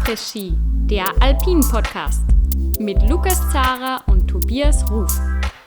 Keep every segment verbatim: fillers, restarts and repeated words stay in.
Après-Ski, der Alpin-Podcast mit Lukas Zara und Tobias Ruf.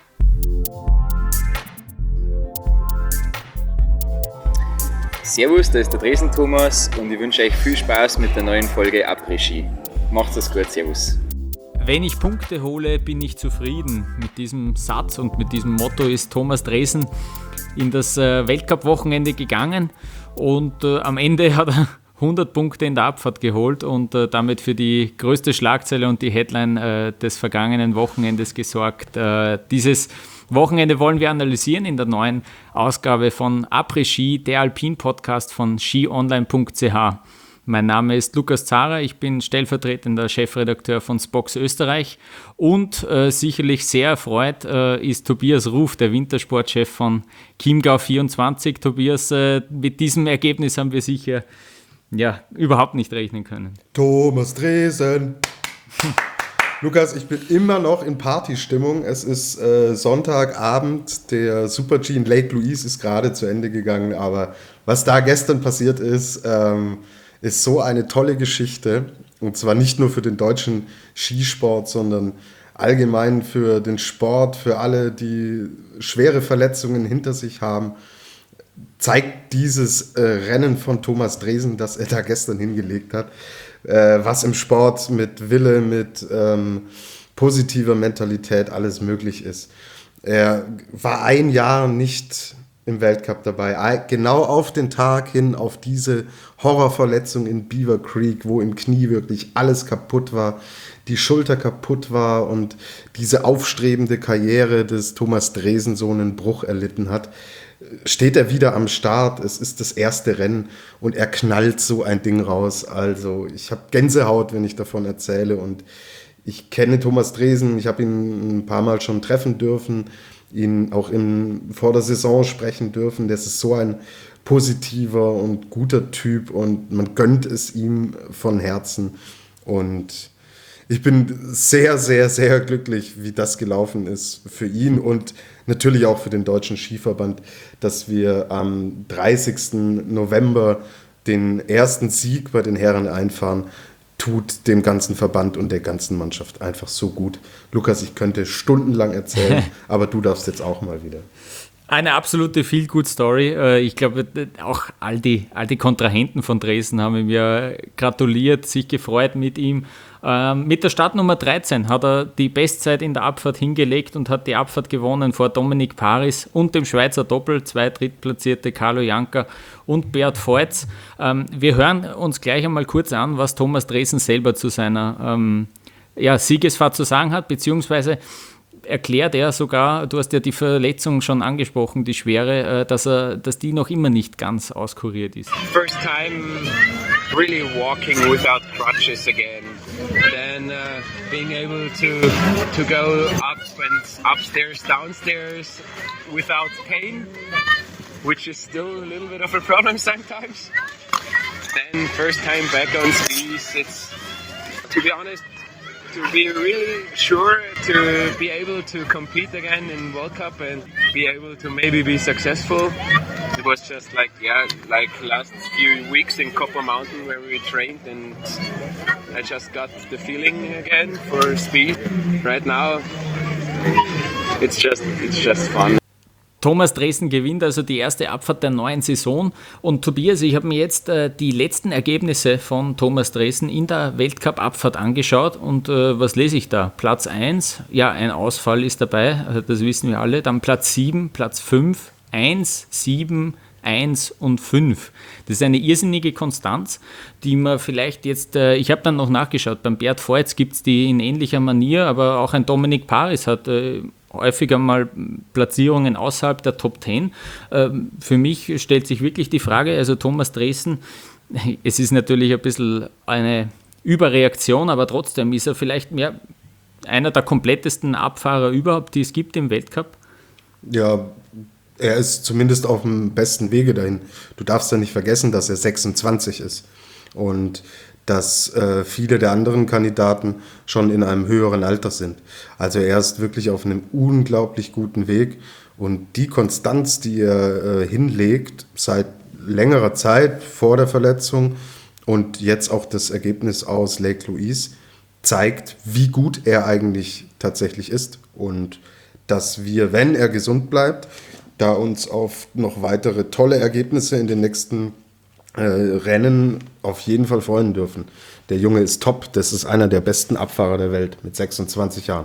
Servus, da ist der Dresen Thomas und ich wünsche euch viel Spaß mit der neuen Folge Après-Ski. Macht's es gut, servus. Wenn ich Punkte hole, bin ich zufrieden. Mit diesem Satz und mit diesem Motto ist Thomas Dresen in das äh, Weltcup-Wochenende gegangen und äh, am Ende hat er hundert Punkte in der Abfahrt geholt und äh, damit für die größte Schlagzeile und die Headline äh, des vergangenen Wochenendes gesorgt. Äh, dieses Wochenende wollen wir analysieren in der neuen Ausgabe von Après-Ski, der Alpin-Podcast von skionline punkt c h. Mein Name ist Lukas Zara, ich bin stellvertretender Chefredakteur von Spox Österreich und äh, sicherlich sehr erfreut äh, ist Tobias Ruf, der Wintersportchef von Chiemgau vierundzwanzig. Tobias, äh, mit diesem Ergebnis haben wir sicher ja, überhaupt nicht rechnen können. Thomas Dresen. Lukas, ich bin immer noch in Partystimmung. Es ist äh, Sonntagabend, der Super-G in Lake Louise ist gerade zu Ende gegangen, aber was da gestern passiert ist, ähm, ist so eine tolle Geschichte. Und zwar nicht nur für den deutschen Skisport, sondern allgemein für den Sport, für alle, die schwere Verletzungen hinter sich haben. Zeigt dieses äh, Rennen von Thomas Dresen, das er da gestern hingelegt hat, äh, was im Sport mit Wille, mit ähm, positiver Mentalität alles möglich ist. Er war ein Jahr nicht im Weltcup dabei, genau auf den Tag hin, auf diese Horrorverletzung in Beaver Creek, wo im Knie wirklich alles kaputt war, die Schulter kaputt war und diese aufstrebende Karriere des Thomas Dresen so einen Bruch erlitten hat. Steht er wieder am Start, es ist das erste Rennen und er knallt so ein Ding raus. Also ich habe Gänsehaut, wenn ich davon erzähle und ich kenne Thomas Dresen, ich habe ihn ein paar Mal schon treffen dürfen, ihn auch in, vor der Saison sprechen dürfen. Das ist so ein positiver und guter Typ und man gönnt es ihm von Herzen und ich bin sehr, sehr, sehr glücklich, wie das gelaufen ist für ihn und natürlich auch für den Deutschen Skiverband, dass wir am dreißigsten November den ersten Sieg bei den Herren einfahren, tut dem ganzen Verband und der ganzen Mannschaft einfach so gut. Lukas, ich könnte stundenlang erzählen, aber du darfst jetzt auch mal wieder. Eine absolute Feel-Good-Story. Ich glaube, auch all die, all die Kontrahenten von Dresden haben ihm ja gratuliert, sich gefreut mit ihm. Mit der Startnummer dreizehn hat er die Bestzeit in der Abfahrt hingelegt und hat die Abfahrt gewonnen vor Dominik Paris und dem Schweizer Doppel, zwei Drittplatzierte Carlo Janka und Beat Feuz. Wir hören uns gleich einmal kurz an, was Thomas Dresen selber zu seiner ähm, ja, Siegesfahrt zu sagen hat, beziehungsweise erklärt er sogar, du hast ja die Verletzung schon angesprochen, die schwere, dass er, dass die noch immer nicht ganz auskuriert ist. First time really walking without crutches again. Then uh, being able to to go up and upstairs, downstairs without pain, which is still a little bit of a problem sometimes. Then first time back on skis, it's, to be honest, to be really sure to be able to compete again in World Cup and be able to maybe be successful. It was just like, yeah, like last few weeks in Copper Mountain where we trained and I just got the feeling again for speed. Right now, it's just, it's just fun. Thomas Dresen gewinnt also die erste Abfahrt der neuen Saison. Und Tobias, ich habe mir jetzt äh, die letzten Ergebnisse von Thomas Dresen in der Weltcup-Abfahrt angeschaut. Und äh, was lese ich da? Platz eins, ja, ein Ausfall ist dabei, also das wissen wir alle. Dann Platz sieben, Platz fünf, eins, sieben, eins und fünf. Das ist eine irrsinnige Konstanz, die man vielleicht jetzt, äh, ich habe dann noch nachgeschaut, beim Beat Feuz gibt es die in ähnlicher Manier, aber auch ein Dominik Paris hat äh, häufiger mal Platzierungen außerhalb der Top zehn. Ähm, für mich stellt sich wirklich die Frage, also Thomas Dresen, es ist natürlich ein bisschen eine Überreaktion, aber trotzdem ist er vielleicht mehr einer der komplettesten Abfahrer überhaupt, die es gibt im Weltcup. Ja, er ist zumindest auf dem besten Wege dahin. Du darfst ja nicht vergessen, dass er sechsundzwanzig ist und dass äh, viele der anderen Kandidaten schon in einem höheren Alter sind. Also er ist wirklich auf einem unglaublich guten Weg und die Konstanz, die er äh, hinlegt seit längerer Zeit vor der Verletzung Und jetzt auch das Ergebnis aus Lake Louise zeigt, wie gut er eigentlich tatsächlich ist. Und dass wir, wenn er gesund bleibt, da uns auf noch weitere tolle Ergebnisse in den nächsten äh, Rennen auf jeden Fall freuen dürfen. Der Junge ist top, das ist einer der besten Abfahrer der Welt mit sechsundzwanzig Jahren.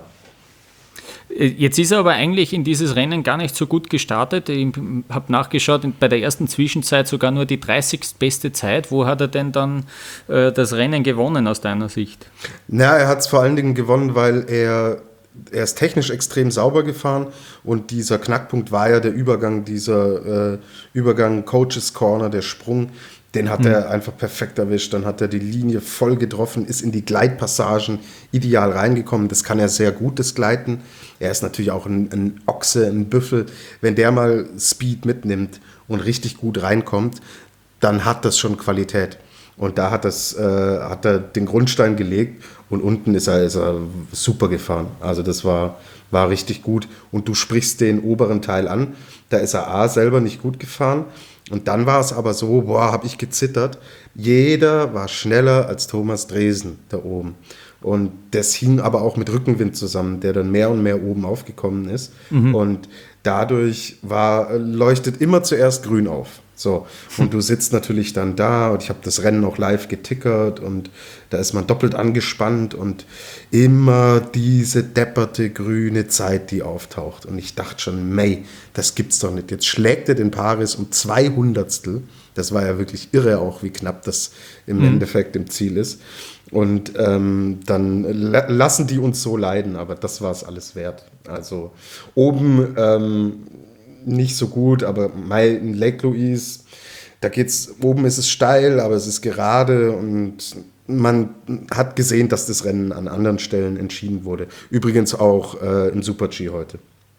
Jetzt ist er aber eigentlich in dieses Rennen gar nicht so gut gestartet. Ich habe nachgeschaut, bei der ersten Zwischenzeit sogar nur die dreißigste beste Zeit. Wo hat er denn dann äh, das Rennen gewonnen aus deiner Sicht? Na, er hat es vor allen Dingen gewonnen, weil er, er ist technisch extrem sauber gefahren und dieser Knackpunkt war ja der Übergang, dieser äh, Übergang Coaches Corner, der Sprung. Den hat mhm. er einfach perfekt erwischt. Dann hat er die Linie voll getroffen, ist in die Gleitpassagen ideal reingekommen. Das kann er sehr gut, das Gleiten. Er ist natürlich auch ein, ein Ochse, ein Büffel. Wenn der mal Speed mitnimmt und richtig gut reinkommt, dann hat das schon Qualität. Und da hat, das, äh, hat er den Grundstein gelegt und unten ist er, ist er super gefahren. Also das war, war richtig gut. Und du sprichst den oberen Teil an. Da ist er A selber nicht gut gefahren. Und dann war es aber so, boah, habe ich gezittert. Jeder war schneller als Thomas Dresen da oben. Und das hing aber auch mit Rückenwind zusammen, der dann mehr und mehr oben aufgekommen ist. Mhm. Und dadurch war, leuchtet immer zuerst grün auf. So, und du sitzt natürlich dann da und ich habe das Rennen auch live getickert und da ist man doppelt angespannt und immer diese depperte grüne Zeit, die auftaucht. Und ich dachte schon, May, das gibt's doch nicht. Jetzt schlägt er den Paris um zwei Hundertstel. Das war ja wirklich irre auch, wie knapp das im mhm. Endeffekt im Ziel ist. Und ähm, dann la- lassen die uns so leiden, aber das war es alles wert. Also oben ähm, nicht so gut, aber in Lake Louise, da geht's, oben ist es steil, aber es ist gerade und man hat gesehen, dass das Rennen an anderen Stellen entschieden wurde. Übrigens auch äh, im Super-G heute.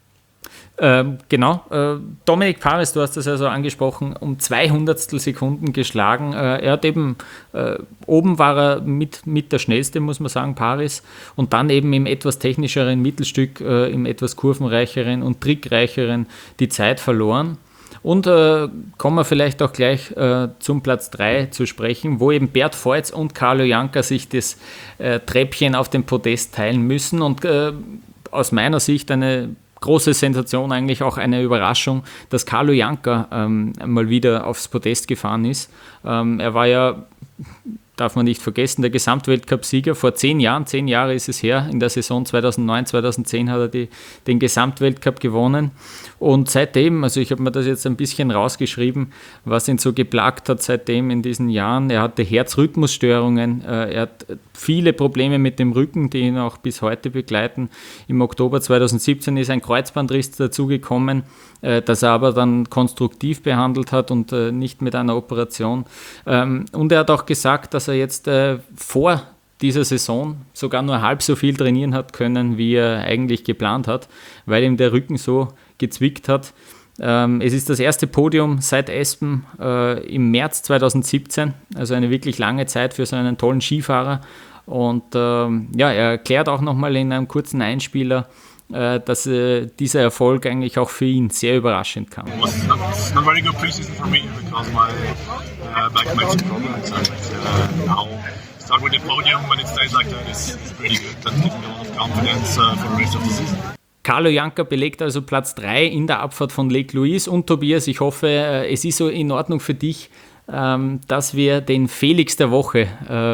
Ähm, genau, äh, Dominic Paris, du hast das ja so angesprochen, um zwei Hundertstel Sekunden geschlagen. Äh, er hat eben, äh, oben war er mit, mit der schnellste, muss man sagen, Paris, und dann eben im etwas technischeren Mittelstück, äh, im etwas kurvenreicheren und trickreicheren die Zeit verloren. Und äh, kommen wir vielleicht auch gleich äh, zum Platz drei zu sprechen, wo eben Bert Voits und Carlo Janka sich das äh, Treppchen auf dem Podest teilen müssen und äh, aus meiner Sicht eine große Sensation, eigentlich auch eine Überraschung, dass Carlo Janka ähm, mal wieder aufs Podest gefahren ist. Ähm, er war ja, darf man nicht vergessen, der Gesamtweltcup-Sieger vor zehn Jahren, zehn Jahre ist es her, in der Saison zweitausendneun, zweitausendzehn hat er die, den Gesamtweltcup gewonnen und seitdem, also ich habe mir das jetzt ein bisschen rausgeschrieben, was ihn so geplagt hat seitdem in diesen Jahren, er hatte Herzrhythmusstörungen, äh, er hat viele Probleme mit dem Rücken, die ihn auch bis heute begleiten. Im Oktober zweitausendsiebzehn ist ein Kreuzbandriss dazugekommen, äh, das er aber dann konstruktiv behandelt hat und äh, nicht mit einer Operation. Ähm, und er hat auch gesagt, dass er jetzt äh, vor dieser Saison sogar nur halb so viel trainieren hat können, wie er eigentlich geplant hat, weil ihm der Rücken so gezwickt hat. Ähm, es ist das erste Podium seit Aspen äh, im März zweitausendsiebzehn, also eine wirklich lange Zeit für so einen tollen Skifahrer. Und ähm, ja, er erklärt auch nochmal in einem kurzen Einspieler, äh, dass äh, dieser Erfolg eigentlich auch für ihn sehr überraschend kam. It was not, not very good preseason for me because my uh, back makes a problem. So uh, now start with the podium when it stays like that is, is pretty good. That gives me a lot of confidence uh, for the rest of the season. Carlo Janka belegt also Platz drei in der Abfahrt von Lake Louise. Und Tobias, ich hoffe, es ist so in Ordnung für dich, dass wir den Felix der Woche,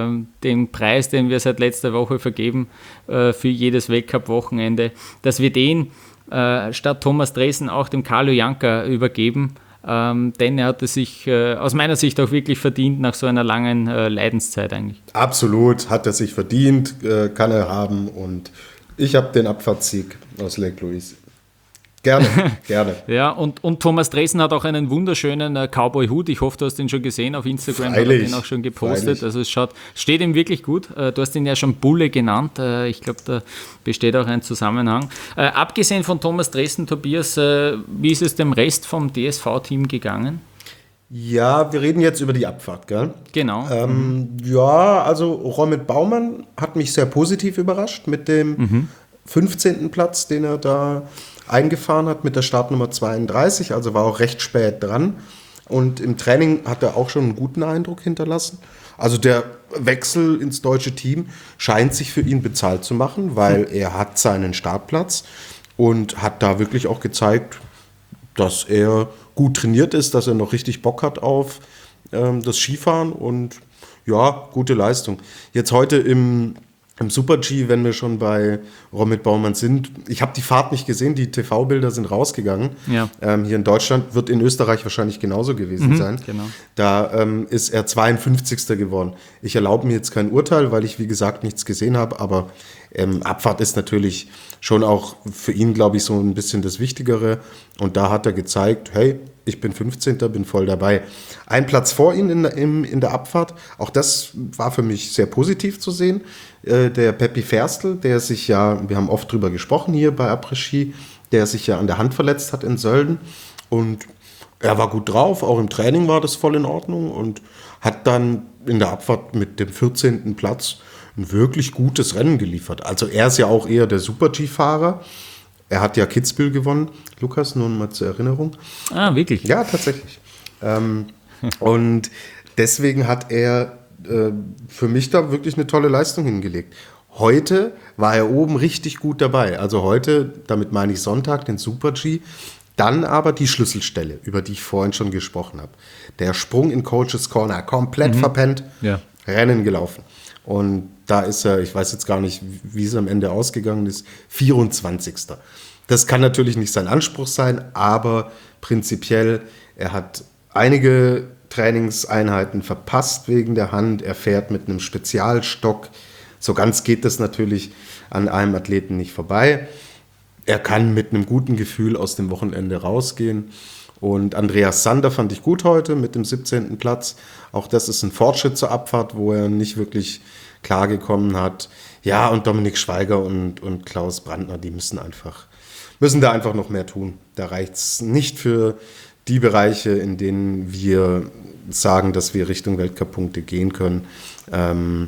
den Preis, den wir seit letzter Woche vergeben für jedes Weltcup-Wochenende, dass wir den statt Thomas Dresen auch dem Carlo Janka übergeben. Denn er hat es sich aus meiner Sicht auch wirklich verdient nach so einer langen Leidenszeit eigentlich. Absolut, hat er sich verdient, kann er haben und ich habe den Abfahrtssieg aus Lake Louise. Gerne, gerne. Ja, und, und Thomas Dresen hat auch einen wunderschönen äh, Cowboy-Hut. Ich hoffe, du hast ihn schon gesehen auf Instagram. Freilich, hat er den auch schon gepostet. Freilich. Also es schaut, steht ihm wirklich gut. Äh, du hast ihn ja schon Bulle genannt. Äh, ich glaube, da besteht auch ein Zusammenhang. Äh, abgesehen von Thomas Dresen, Tobias, äh, wie ist es dem Rest vom D S V-Team gegangen? Ja, wir reden jetzt über die Abfahrt, gell? Genau. Ähm, mhm. Ja, also Romit Baumann hat mich sehr positiv überrascht mit dem mhm. fünfzehnten Platz, den er da eingefahren hat mit der Startnummer zweiunddreißig, also war auch recht spät dran. und im Training hat er auch schon einen guten Eindruck hinterlassen. Also der Wechsel ins deutsche Team scheint sich für ihn bezahlt zu machen, weil er hat seinen Startplatz und hat da wirklich auch gezeigt, dass er gut trainiert ist, dass er noch richtig Bock hat auf ähm, das Skifahren und ja, gute Leistung. Jetzt heute im, im Super-G, wenn wir schon bei Romit Baumann sind, ich habe die Fahrt nicht gesehen, die T V-Bilder sind rausgegangen. Ja. Ähm, hier in Deutschland wird in Österreich wahrscheinlich genauso gewesen mhm, sein. Genau. Da ähm, ist er zweiundfünfzigster geworden. Ich erlaube mir jetzt kein Urteil, weil ich, wie gesagt, nichts gesehen habe, aber ähm, Abfahrt ist natürlich schon auch für ihn, glaube ich, so ein bisschen das Wichtigere. Und da hat er gezeigt, hey, ich bin fünfzehnter, bin voll dabei. Ein Platz vor ihm in der, in, in der Abfahrt, auch das war für mich sehr positiv zu sehen. Äh, der Peppi Ferstl, der sich ja, wir haben oft drüber gesprochen hier bei Après-Ski, der sich ja an der Hand verletzt hat in Sölden. Und er war gut drauf, auch im Training war das voll in Ordnung und hat dann in der Abfahrt mit dem vierzehnten Platz ein wirklich gutes Rennen geliefert. Also er ist ja auch eher der Super-G-Fahrer. Er hat ja Kitzbühel gewonnen. Lukas, nur mal zur Erinnerung. Ah, wirklich? Ja, tatsächlich. ähm, und deswegen hat er äh, für mich da wirklich eine tolle Leistung hingelegt. Heute war er oben richtig gut dabei. Also heute, damit meine ich Sonntag, den Super-G. Dann aber die Schlüsselstelle, über die ich vorhin schon gesprochen habe. Der Sprung in Coaches Corner, komplett mhm. verpennt, ja. Rennen gelaufen. Und da ist er, ich weiß jetzt gar nicht, wie es am Ende ausgegangen ist, vierundzwanzigster Das kann natürlich nicht sein Anspruch sein, aber prinzipiell, er hat einige Trainingseinheiten verpasst wegen der Hand. Er fährt mit einem Spezialstock. So ganz geht das natürlich an einem Athleten nicht vorbei. Er kann mit einem guten Gefühl aus dem Wochenende rausgehen. Und Andreas Sander fand ich gut heute mit dem siebzehnten Platz. Auch das ist ein Fortschritt zur Abfahrt, wo er nicht wirklich klargekommen hat. Ja, und Dominik Schweiger und, und Klaus Brandner, die müssen einfach, müssen da einfach noch mehr tun. Da reicht es nicht für die Bereiche, in denen wir sagen, dass wir Richtung Weltcup-Punkte gehen können. Ähm,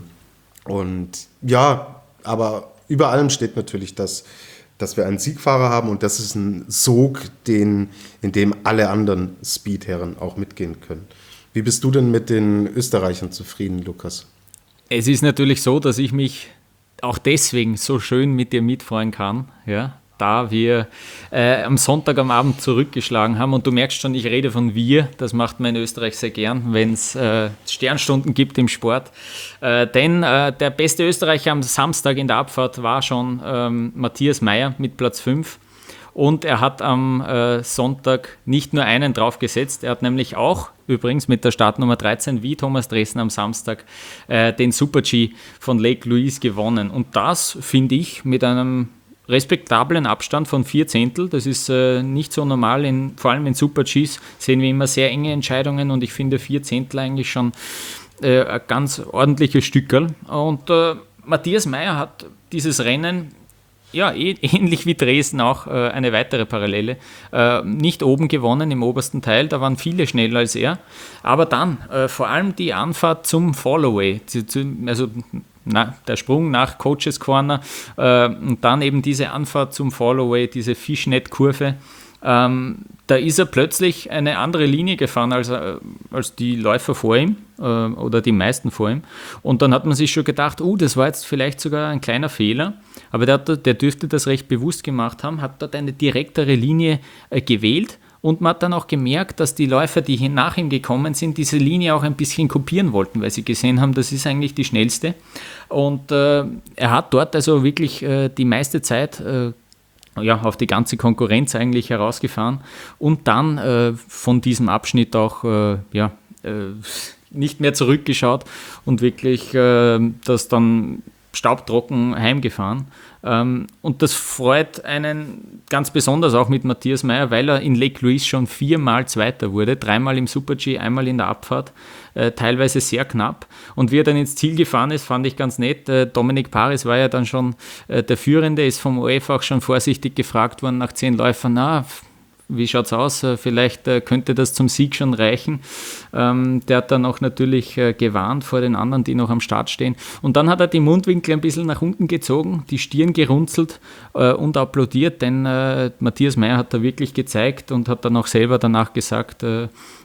und ja, aber über allem steht natürlich, dass dass wir einen Siegfahrer haben und das ist ein Sog, den, in dem alle anderen Speedherren auch mitgehen können. Wie bist du denn mit den Österreichern zufrieden, Lukas? Es ist natürlich so, dass ich mich auch deswegen so schön mit dir mitfreuen kann, ja, da wir äh, am Sonntag am Abend zurückgeschlagen haben und du merkst schon, ich rede von wir, das macht man in Österreich sehr gern, wenn es äh, Sternstunden gibt im Sport, äh, denn äh, der beste Österreicher am Samstag in der Abfahrt war schon ähm, Matthias Mayr mit Platz fünf und er hat am äh, Sonntag nicht nur einen draufgesetzt, er hat nämlich auch übrigens mit der Startnummer dreizehn wie Thomas Dressen am Samstag äh, den Super-G von Lake Louise gewonnen und das finde ich mit einem respektablen Abstand von vier Zehntel, das ist äh, nicht so normal, in, vor allem in Super-Gs sehen wir immer sehr enge Entscheidungen und ich finde vier Zehntel eigentlich schon äh, ein ganz ordentliches Stückerl und äh, Matthias Mayr hat dieses Rennen ja, ähnlich wie Dresden auch äh, eine weitere Parallele, äh, nicht oben gewonnen im obersten Teil, da waren viele schneller als er, aber dann äh, vor allem die Anfahrt zum Fallaway, zu, zu, also Na, der Sprung nach Coaches Corner äh, und dann eben diese Anfahrt zum Fallaway, diese Fishnet-Kurve, ähm, da ist er plötzlich eine andere Linie gefahren als, äh, als die Läufer vor ihm äh, oder die meisten vor ihm und dann hat man sich schon gedacht, oh, das war jetzt vielleicht sogar ein kleiner Fehler, aber der, hat, der dürfte das recht bewusst gemacht haben, hat dort eine direktere Linie äh, gewählt. Und man hat dann auch gemerkt, dass die Läufer, die nach ihm gekommen sind, diese Linie auch ein bisschen kopieren wollten, weil sie gesehen haben, das ist eigentlich die schnellste. Und äh, er hat dort also wirklich äh, die meiste Zeit äh, ja, auf die ganze Konkurrenz eigentlich herausgefahren und dann äh, von diesem Abschnitt auch äh, ja, äh, nicht mehr zurückgeschaut und wirklich äh, das dann staubtrocken heimgefahren. Ähm, und das freut einen ganz besonders auch mit Matthias Mayr, weil er in Lake Louise schon viermal Zweiter wurde, dreimal im Super-G, einmal in der Abfahrt, äh, teilweise sehr knapp. Und wie er dann ins Ziel gefahren ist, fand ich ganz nett. Äh, Dominik Paris war ja dann schon äh, der Führende, ist vom O F auch schon vorsichtig gefragt worden nach zehn Läufern, na, wie schaut es aus? Vielleicht äh, könnte das zum Sieg schon reichen. Ähm, der hat dann auch natürlich äh, gewarnt vor den anderen, die noch am Start stehen. Und dann hat er die Mundwinkel ein bisschen nach unten gezogen, die Stirn gerunzelt äh, und applaudiert, denn äh, Matthias Mayr hat da wirklich gezeigt und hat dann auch selber danach gesagt, äh,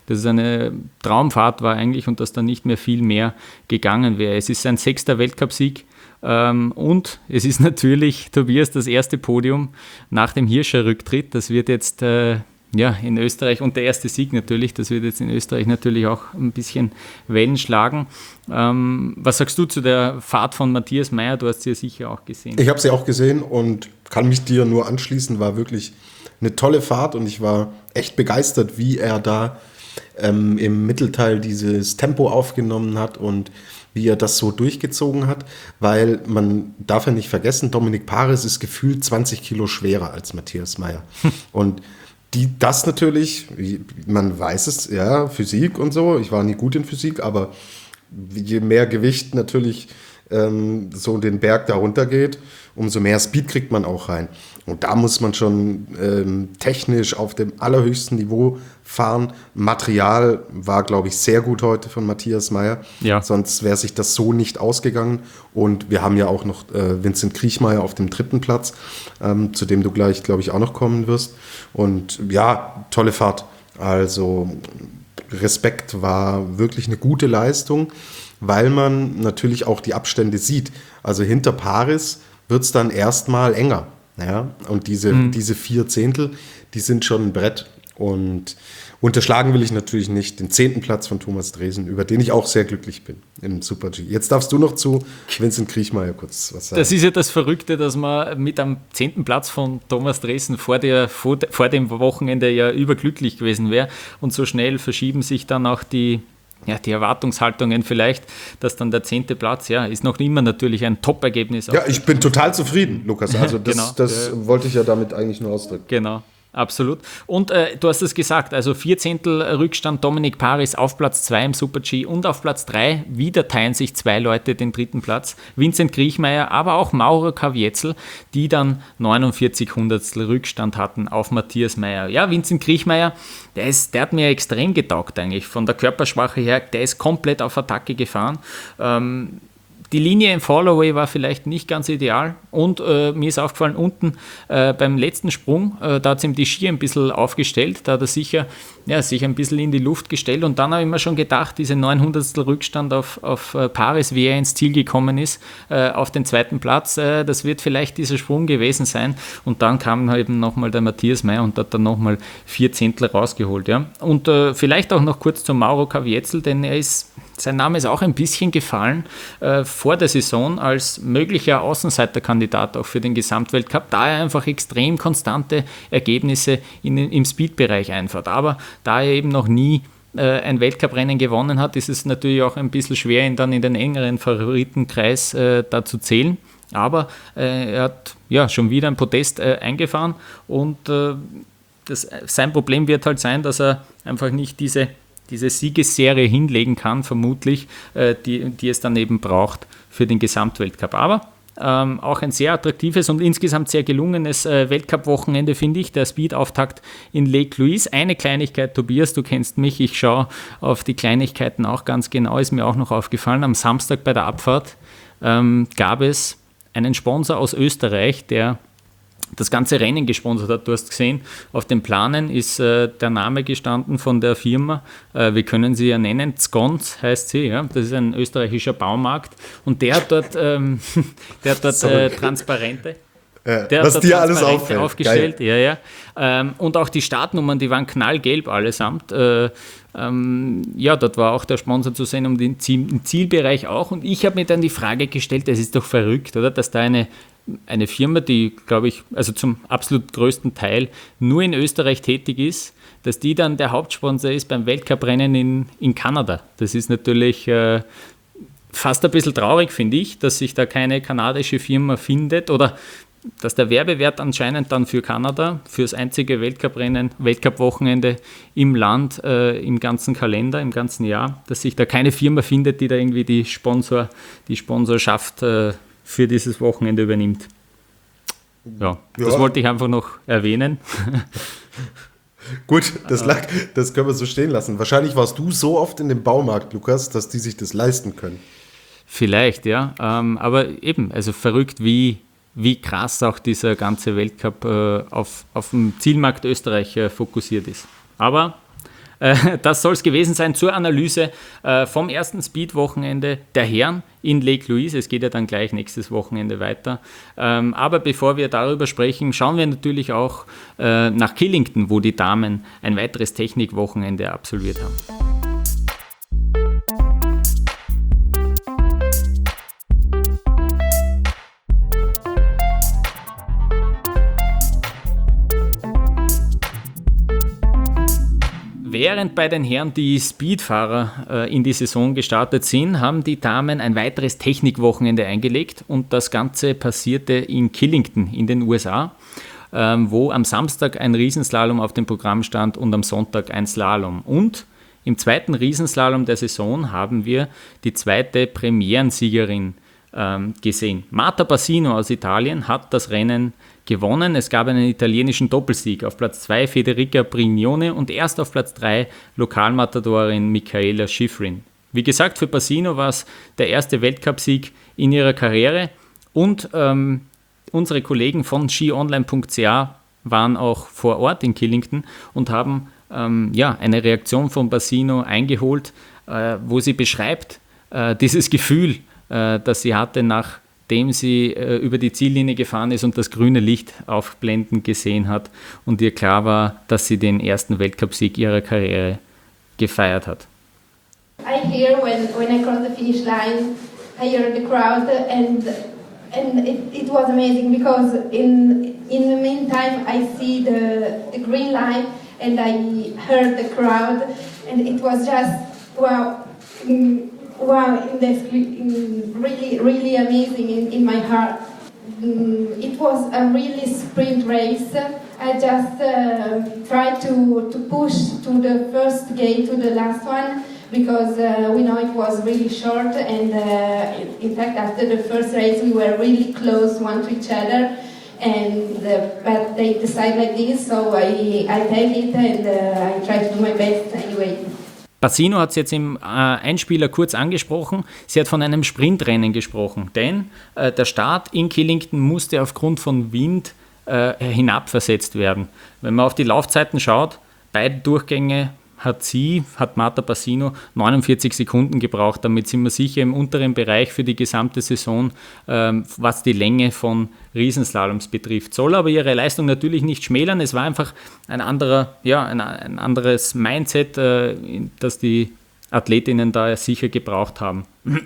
dass es eine Traumfahrt war eigentlich und dass da nicht mehr viel mehr gegangen wäre. Es ist sein sechster Weltcupsieg ähm, und es ist natürlich, Tobias, das erste Podium nach dem Hirscher-Rücktritt. Das wird jetzt äh, ja, in Österreich, und der erste Sieg natürlich, das wird jetzt in Österreich natürlich auch ein bisschen Wellen schlagen. Ähm, was sagst du zu der Fahrt von Matthias Mayr? Du hast sie ja sicher auch gesehen. Ich habe sie auch gesehen und kann mich dir nur anschließen, war wirklich eine tolle Fahrt und ich war echt begeistert, wie er da ähm, im Mittelteil dieses Tempo aufgenommen hat und wie er das so durchgezogen hat, weil man darf ja nicht vergessen, Dominic Paris ist gefühlt zwanzig Kilo schwerer als Matthias Mayr. Und die, das natürlich, man weiß es, ja, Physik und so, ich war nie gut in Physik, aber je mehr Gewicht natürlich ähm, so den Berg da runter geht, umso mehr Speed kriegt man auch rein. Und da muss man schon ähm, technisch auf dem allerhöchsten Niveau fahren. Material war, glaube ich, sehr gut heute von Matthias Mayr. Ja. Sonst wäre sich das so nicht ausgegangen. Und wir haben ja auch noch äh, Vincent Kriechmayr auf dem dritten Platz, ähm, zu dem du gleich, glaube ich, auch noch kommen wirst. Und ja, tolle Fahrt. Also Respekt, war wirklich eine gute Leistung, weil man natürlich auch die Abstände sieht. Also hinter Paris wird es dann erstmal enger. Ja, und diese, mhm. diese vier Zehntel, die sind schon ein Brett. Und unterschlagen will ich natürlich nicht den zehnten Platz von Thomas Dresen, über den ich auch sehr glücklich bin im Super-G. Jetzt darfst du noch zu Vincent Kriechmayr kurz was sagen. Das ist ja das Verrückte, dass man mit am zehnten Platz von Thomas Dresen vor, der, vor, vor dem Wochenende ja überglücklich gewesen wäre. Und so schnell verschieben sich dann auch die... Ja, die Erwartungshaltungen vielleicht, dass dann der zehnte Platz, ja, ist noch immer natürlich ein Top-Ergebnis. Ja, ich bin total zufrieden, Lukas. Also das, genau. das äh, wollte ich ja damit eigentlich nur ausdrücken. Genau. Absolut. Und äh, du hast es gesagt, also vier Zehntel Rückstand, Dominic Paris auf Platz zwei im Super-G und auf Platz drei, wieder teilen sich zwei Leute den dritten Platz, Vincent Kriechmayr, aber auch Mauro Kavietzel, die dann neunundvierzig Hundertstel Rückstand hatten auf Matthias Mayr. Ja, Vincent Kriechmayr, der, ist, der hat mir extrem getaugt eigentlich, von der Körpersprache her, der ist komplett auf Attacke gefahren. Ähm, Die Linie im Fallaway war vielleicht nicht ganz ideal und äh, mir ist aufgefallen, unten äh, beim letzten Sprung, äh, da hat es ihm die Skier ein bisschen aufgestellt, da hat er sicher, ja, sich ein bisschen in die Luft gestellt und dann habe ich mir schon gedacht, diese neunhundertstel Rückstand auf, auf äh, Paris, wie er ins Ziel gekommen ist, äh, auf den zweiten Platz, äh, das wird vielleicht dieser Sprung gewesen sein und dann kam eben nochmal der Matthias Mayr und hat dann nochmal vier Zehntel rausgeholt. Ja. Und äh, vielleicht auch noch kurz zu Mauro Kavietzel, denn er ist, sein Name ist auch ein bisschen gefallen, äh, vor der Saison als möglicher Außenseiterkandidat auch für den Gesamtweltcup, da er einfach extrem konstante Ergebnisse in, im Speed-Bereich einfährt. Aber da er eben noch nie äh, ein Weltcuprennen gewonnen hat, ist es natürlich auch ein bisschen schwer, ihn dann in den engeren Favoritenkreis äh, da zu zählen. Aber äh, er hat ja schon wieder ein Podest äh, eingefahren und äh, das, sein Problem wird halt sein, dass er einfach nicht diese diese Siegesserie hinlegen kann, vermutlich, äh, die, die es dann eben braucht für den Gesamtweltcup. Aber ähm, auch ein sehr attraktives und insgesamt sehr gelungenes äh, Weltcup-Wochenende, finde ich, der Speed-Auftakt in Lake Louise. Eine Kleinigkeit, Tobias, du kennst mich, ich schaue auf die Kleinigkeiten auch ganz genau, ist mir auch noch aufgefallen. Am Samstag bei der Abfahrt ähm, gab es einen Sponsor aus Österreich, der das ganze Rennen gesponsert hat. Du hast gesehen, auf den Planen ist äh, der Name gestanden von der Firma, äh, wir können sie ja nennen, Zgons heißt sie, ja? Das ist ein österreichischer Baumarkt und der hat dort, ähm, der hat dort äh, Transparente. Der was dir alles auffällt. Aufgestellt, ja, ja. Ähm, und auch die Startnummern, die waren knallgelb allesamt. Äh, ähm, ja, dort war auch der Sponsor zu sehen, um den Ziel, im Zielbereich auch. Und ich habe mir dann die Frage gestellt, es ist doch verrückt, oder, dass da eine eine Firma, die, glaube ich, also zum absolut größten Teil nur in Österreich tätig ist, dass die dann der Hauptsponsor ist beim Weltcuprennen in, in Kanada. Das ist natürlich äh, fast ein bisschen traurig, finde ich, dass sich da keine kanadische Firma findet oder dass der Werbewert anscheinend dann für Kanada, für das einzige Weltcuprennen, Weltcup-Wochenende im Land, äh, im ganzen Kalender, im ganzen Jahr, dass sich da keine Firma findet, die da irgendwie die, Sponsor, die Sponsorschaft äh, für dieses Wochenende übernimmt. Ja, ja, das wollte ich einfach noch erwähnen. Gut, das, lag, das können wir so stehen lassen. Wahrscheinlich warst du so oft in dem Baumarkt, Lukas, dass die sich das leisten können. Vielleicht, ja. Ähm, aber eben, also verrückt, wie, wie krass auch dieser ganze Weltcup äh, auf, auf dem Zielmarkt Österreich äh, fokussiert ist. Aber Äh, das soll es gewesen sein zur Analyse äh, vom ersten Speed-Wochenende der Herren in Lake Louise. Es geht ja dann gleich nächstes Wochenende weiter. Ähm, aber bevor wir darüber sprechen, schauen wir natürlich auch äh, nach Killington, wo die Damen ein weiteres Technikwochenende absolviert haben. Während bei den Herren die Speedfahrer äh, in die Saison gestartet sind, haben die Damen ein weiteres Technikwochenende eingelegt und das Ganze passierte in Killington in den U S A, ähm, wo am Samstag ein Riesenslalom auf dem Programm stand und am Sonntag ein Slalom. Und im zweiten Riesenslalom der Saison haben wir die zweite Premierensiegerin ähm, gesehen. Marta Bassino aus Italien hat das Rennen gewonnen. Es gab einen italienischen Doppelsieg. Auf Platz zwei Federica Brignone und erst auf Platz drei Lokalmatadorin Michaela Schifrin. Wie gesagt, für Bassino war es der erste Weltcupsieg in ihrer Karriere und ähm, unsere Kollegen von ski online punkt c a waren auch vor Ort in Killington und haben ähm, ja, eine Reaktion von Bassino eingeholt, äh, wo sie beschreibt, äh, dieses Gefühl, äh, das sie hatte, nach dem sie äh, über die Ziellinie gefahren ist und das grüne Licht aufblenden gesehen hat und ihr klar war, dass sie den ersten Weltcupsieg ihrer Karriere gefeiert hat. I hear when, when I cross the finish line, I hear the crowd and and it, it was amazing because in in the meantime I see the the green light and I heard the crowd and it was just wow. Mm, Wow, that's really, really amazing in, in my heart. It was a really sprint race. I just uh, tried to, to push to the first gate, to the last one, because uh, we know it was really short. And uh, in fact, after the first race, we were really close one to each other. And uh, but they decide like this, so I, I take it and uh, I try to do my best anyway. Bassino hat es jetzt im äh, Einspieler kurz angesprochen. Sie hat von einem Sprintrennen gesprochen, denn äh, der Start in Killington musste aufgrund von Wind äh, hinabversetzt werden. Wenn man auf die Laufzeiten schaut, beide Durchgänge hat sie, hat Marta Bassino neunundvierzig Sekunden gebraucht. Damit sind wir sicher im unteren Bereich für die gesamte Saison, ähm, was die Länge von Riesenslaloms betrifft. Soll aber ihre Leistung natürlich nicht schmälern. Es war einfach ein anderer, ja, ein, ein anderes Mindset, äh, das die Athletinnen da sicher gebraucht haben.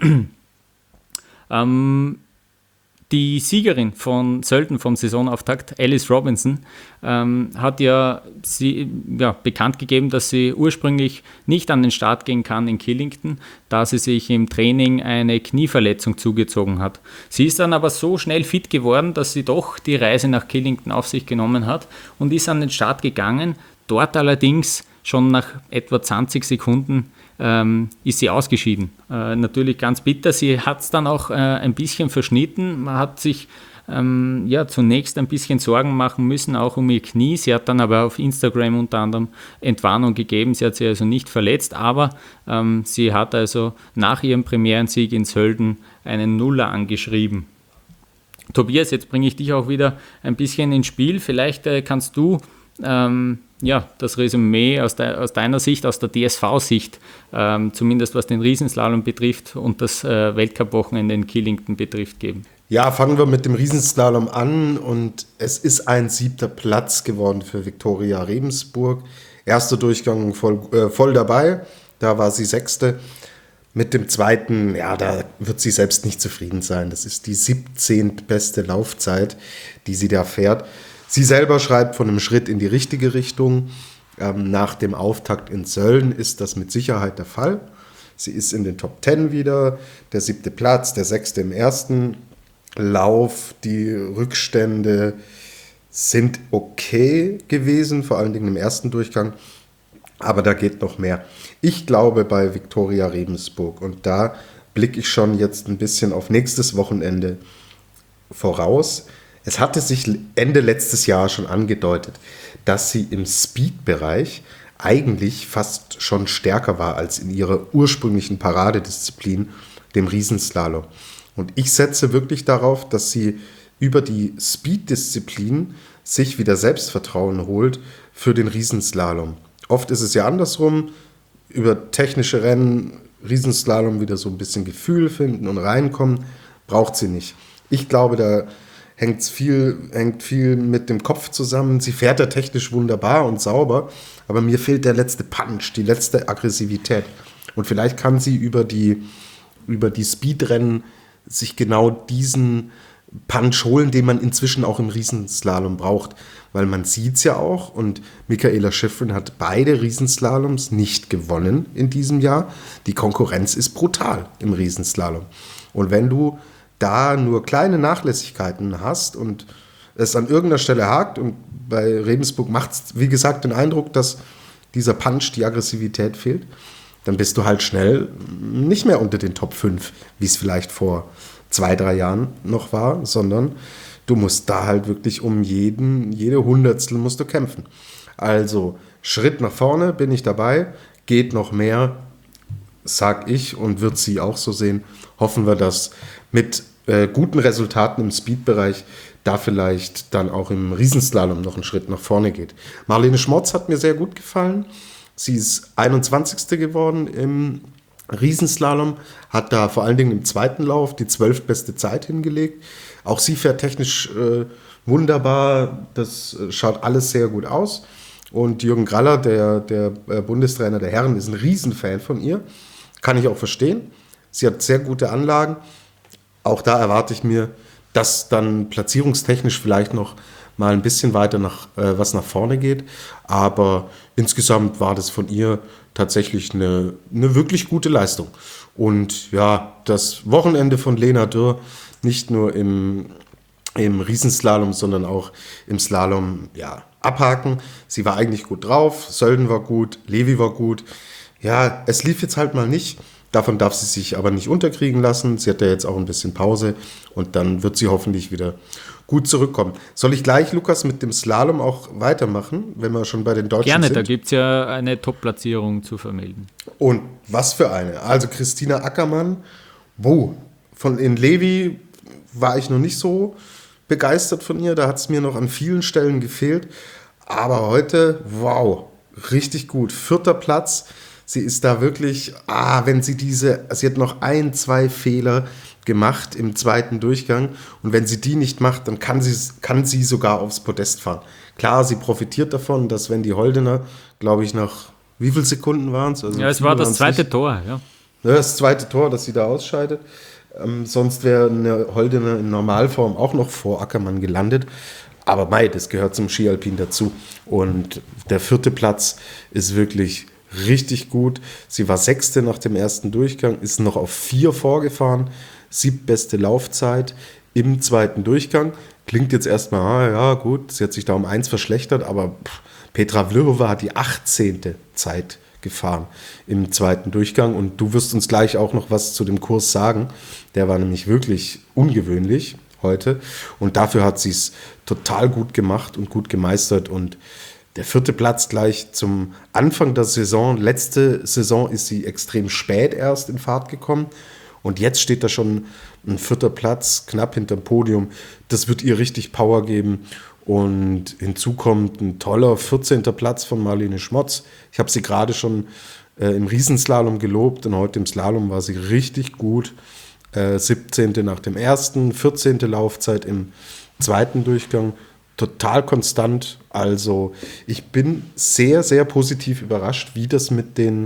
ähm, Die Siegerin von Sölden vom Saisonauftakt, Alice Robinson, ähm, hat ja, sie, ja bekannt gegeben, dass sie ursprünglich nicht an den Start gehen kann in Killington, da sie sich im Training eine Knieverletzung zugezogen hat. Sie ist dann aber so schnell fit geworden, dass sie doch die Reise nach Killington auf sich genommen hat und ist an den Start gegangen. Dort allerdings schon nach etwa zwanzig Sekunden ähm, ist sie ausgeschieden. Äh, natürlich ganz bitter. Sie hat es dann auch äh, ein bisschen verschnitten. Man hat sich ähm, ja, zunächst ein bisschen Sorgen machen müssen, auch um ihr Knie. Sie hat dann aber auf Instagram unter anderem Entwarnung gegeben. Sie hat sich also nicht verletzt, aber ähm, sie hat also nach ihrem Premierensieg in Sölden einen Nuller angeschrieben. Tobias, jetzt bringe ich dich auch wieder ein bisschen ins Spiel. Vielleicht äh, kannst du ähm, ja, das Resümee aus, de, aus deiner Sicht, aus der D S V-Sicht, ähm, zumindest was den Riesenslalom betrifft und das äh, Weltcup-Wochenende in Killington betrifft, geben. Ja, fangen wir mit dem Riesenslalom an und es ist ein siebter Platz geworden für Viktoria Rebensburg. Erster Durchgang voll, äh, voll dabei, da war sie Sechste. Mit dem zweiten, ja, da wird sie selbst nicht zufrieden sein. Das ist die siebzehntbeste Laufzeit, die sie da fährt. Sie selber schreibt von einem Schritt in die richtige Richtung. Ähm, nach dem Auftakt in Sölden ist das mit Sicherheit der Fall. Sie ist in den Top Ten wieder, der siebte Platz, der sechste im ersten Lauf. Die Rückstände sind okay gewesen, vor allen Dingen im ersten Durchgang. Aber da geht noch mehr. Ich glaube bei Viktoria Rebensburg, und da blicke ich schon jetzt ein bisschen auf nächstes Wochenende voraus. Es hatte sich Ende letztes Jahr schon angedeutet, dass sie im Speed-Bereich eigentlich fast schon stärker war als in ihrer ursprünglichen Paradedisziplin, dem Riesenslalom. Und ich setze wirklich darauf, dass sie über die Speed-Disziplin sich wieder Selbstvertrauen holt für den Riesenslalom. Oft ist es ja andersrum, über technische Rennen, Riesenslalom wieder so ein bisschen Gefühl finden und reinkommen, braucht sie nicht. Ich glaube, da hängt viel, hängt viel mit dem Kopf zusammen. Sie fährt ja technisch wunderbar und sauber, aber mir fehlt der letzte Punch, die letzte Aggressivität. Und vielleicht kann sie über die, über die Speedrennen sich genau diesen Punch holen, den man inzwischen auch im Riesenslalom braucht. Weil man sieht es ja auch, und Mikaela Shiffrin hat beide Riesenslaloms nicht gewonnen in diesem Jahr. Die Konkurrenz ist brutal im Riesenslalom. Und wenn du da nur kleine Nachlässigkeiten hast und es an irgendeiner Stelle hakt, und bei Rebensburg macht es, wie gesagt, den Eindruck, dass dieser Punch, die Aggressivität fehlt, dann bist du halt schnell nicht mehr unter den Top fünf, wie es vielleicht vor zwei, drei Jahren noch war, sondern du musst da halt wirklich um jeden, jede Hundertstel musst du kämpfen. Also Schritt nach vorne, bin ich dabei, geht noch mehr, sag ich, und wird sie auch so sehen. Hoffen wir, dass mit äh, guten Resultaten im Speed-Bereich da vielleicht dann auch im Riesenslalom noch einen Schritt nach vorne geht. Marlene Schmotz hat mir sehr gut gefallen. Sie ist einundzwanzigste geworden im Riesenslalom, hat da vor allen Dingen im zweiten Lauf die zwölftbeste Zeit hingelegt. Auch sie fährt technisch äh, wunderbar, das äh, schaut alles sehr gut aus. Und Jürgen Graller, der, der äh, Bundestrainer der Herren, ist ein Riesenfan von ihr. Kann ich auch verstehen. Sie hat sehr gute Anlagen. Auch da erwarte ich mir, dass dann platzierungstechnisch vielleicht noch mal ein bisschen weiter nach, äh, was nach vorne geht. Aber insgesamt war das von ihr tatsächlich eine, eine wirklich gute Leistung. Und ja, das Wochenende von Lena Dürr, nicht nur im, im Riesenslalom, sondern auch im Slalom, ja, abhaken. Sie war eigentlich gut drauf, Sölden war gut, Levi war gut. Ja, es lief jetzt halt mal nicht. Davon darf sie sich aber nicht unterkriegen lassen. Sie hat ja jetzt auch ein bisschen Pause und dann wird sie hoffentlich wieder gut zurückkommen. Soll ich gleich, Lukas, mit dem Slalom auch weitermachen, wenn wir schon bei den Deutschen Gerne, sind? da gibt es ja eine Top-Platzierung zu vermelden. Und was für eine. Also Christina Ackermann, wo? Von in Levi war ich noch nicht so begeistert von ihr. Da hat es mir noch an vielen Stellen gefehlt. Aber heute, wow, richtig gut. Vierter Platz. Sie ist da wirklich, ah, wenn sie diese, sie hat noch ein, zwei Fehler gemacht im zweiten Durchgang und wenn sie die nicht macht, dann kann sie, kann sie sogar aufs Podest fahren. Klar, sie profitiert davon, dass wenn die Holdener, glaube ich, nach wie viele Sekunden waren es? Also ja, es war das zweite nicht. Tor, ja. Das zweite Tor, dass sie da ausscheidet. Ähm, sonst wäre eine Holdener in Normalform auch noch vor Ackermann gelandet. Aber mei, das gehört zum Ski-Alpin dazu. Und der vierte Platz ist wirklich richtig gut. Sie war Sechste nach dem ersten Durchgang, ist noch auf vier vorgefahren, siebtbeste Laufzeit im zweiten Durchgang. Klingt jetzt erstmal, ah, ja gut, sie hat sich da um eins verschlechtert, aber pff, Petra Vlhova hat die achtzehnte Zeit gefahren im zweiten Durchgang und du wirst uns gleich auch noch was zu dem Kurs sagen. Der war nämlich wirklich ungewöhnlich heute und dafür hat sie es total gut gemacht und gut gemeistert und der vierte Platz gleich zum Anfang der Saison. Letzte Saison ist sie extrem spät erst in Fahrt gekommen. Und jetzt steht da schon ein vierter Platz, knapp hinterm Podium. Das wird ihr richtig Power geben. Und hinzu kommt ein toller vierzehnter Platz von Marlene Schmotz. Ich habe sie gerade schon äh, im Riesenslalom gelobt. Und heute im Slalom war sie richtig gut. Äh, siebzehnte nach dem ersten, vierzehnte Laufzeit im zweiten Durchgang. Total konstant, also ich bin sehr, sehr positiv überrascht, wie das mit den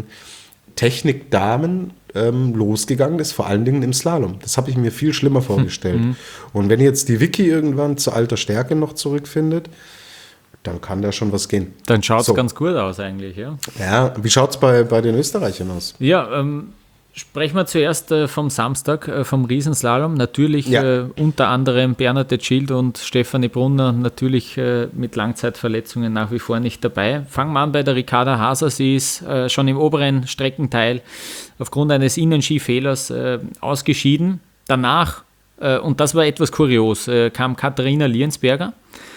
Technikdamen ähm, losgegangen ist, vor allen Dingen im Slalom. Das habe ich mir viel schlimmer vorgestellt. Mhm. Und wenn jetzt die Vicky irgendwann zu alter Stärke noch zurückfindet, dann kann da schon was gehen. Dann schaut es so. ganz gut aus eigentlich, ja. Ja, wie schaut es bei, bei den Österreichern aus? Ja, ähm, sprechen wir zuerst äh, vom Samstag, äh, vom Riesenslalom. Natürlich ja. äh, unter anderem Bernadette Schild und Stefanie Brunner natürlich äh, mit Langzeitverletzungen nach wie vor nicht dabei. Fangen wir an bei der Ricarda Haser. Sie ist äh, schon im oberen Streckenteil aufgrund eines Innenskifehlers äh, ausgeschieden. Danach, äh, und das war etwas kurios, äh, kam Katharina Liensberger.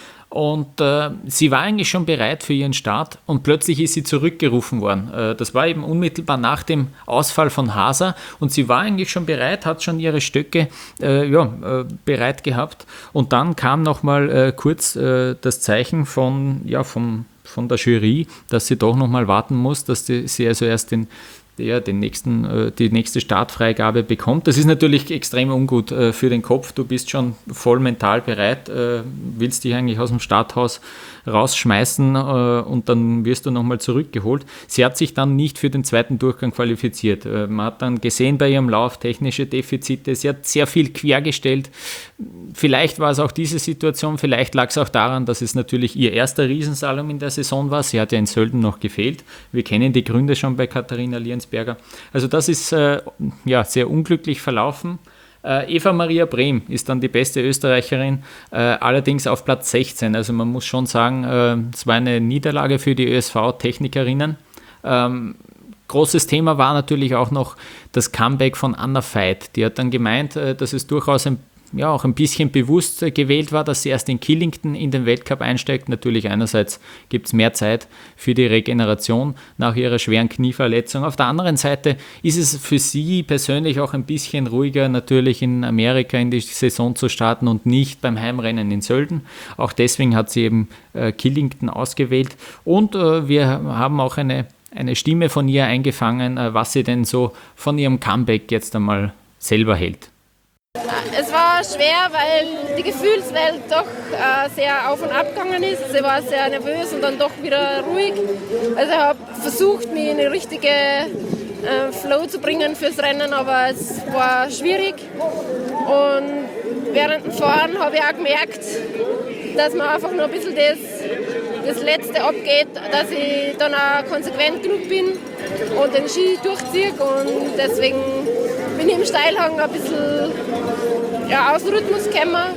Und äh, sie war eigentlich schon bereit für ihren Start und plötzlich ist sie zurückgerufen worden. Äh, das war eben unmittelbar nach dem Ausfall von Haser und sie war eigentlich schon bereit, hat schon ihre Stöcke äh, ja, äh, bereit gehabt. Und dann kam nochmal äh, kurz äh, das Zeichen von, ja, vom von der Jury, dass sie doch nochmal warten muss, dass die, sie also erst den, ja, den nächsten, äh, die nächste Startfreigabe bekommt. Das ist natürlich extrem ungut äh, für den Kopf. Du bist schon voll mental bereit, äh, willst dich eigentlich aus dem Starthaus rausschmeißen äh, und dann wirst du nochmal zurückgeholt. Sie hat sich dann nicht für den zweiten Durchgang qualifiziert. Äh, man hat dann gesehen bei ihrem Lauf technische Defizite. Sie hat sehr viel quergestellt. Vielleicht war es auch diese Situation, vielleicht lag es auch daran, dass es natürlich ihr erster Riesenslalom in der Saison war. Sie hat ja in Sölden noch gefehlt. Wir kennen die Gründe schon bei Katharina Liensberger. Also das ist äh, ja, sehr unglücklich verlaufen. Äh, Eva Maria Brehm ist dann die beste Österreicherin, äh, allerdings auf Platz sechzehn. Also man muss schon sagen, äh, es war eine Niederlage für die Ö S V-Technikerinnen. Ähm, großes Thema war natürlich auch noch das Comeback von Anna Veit. Die hat dann gemeint, äh, dass es durchaus ein ja, auch ein bisschen bewusst gewählt war, dass sie erst in Killington in den Weltcup einsteigt. Natürlich einerseits gibt es mehr Zeit für die Regeneration nach ihrer schweren Knieverletzung. Auf der anderen Seite ist es für sie persönlich auch ein bisschen ruhiger, natürlich in Amerika in die Saison zu starten und nicht beim Heimrennen in Sölden. Auch deswegen hat sie eben äh, Killington ausgewählt. Und äh, wir haben auch eine, eine Stimme von ihr eingefangen, äh, was sie denn so von ihrem Comeback jetzt einmal selber hält. Es war schwer, weil die Gefühlswelt doch äh, sehr auf und ab gegangen ist. Also ich war sehr nervös und dann doch wieder ruhig. Also ich habe versucht, mich in den richtigen äh, Flow zu bringen fürs Rennen, aber es war schwierig. Und während dem Fahren habe ich auch gemerkt, dass man einfach nur ein bisschen das, das Letzte abgeht, dass ich dann auch konsequent genug bin und den Ski durchziehe. Und deswegen bin ich im Steilhang ein bisschen ja, aus dem Rhythmus gekommen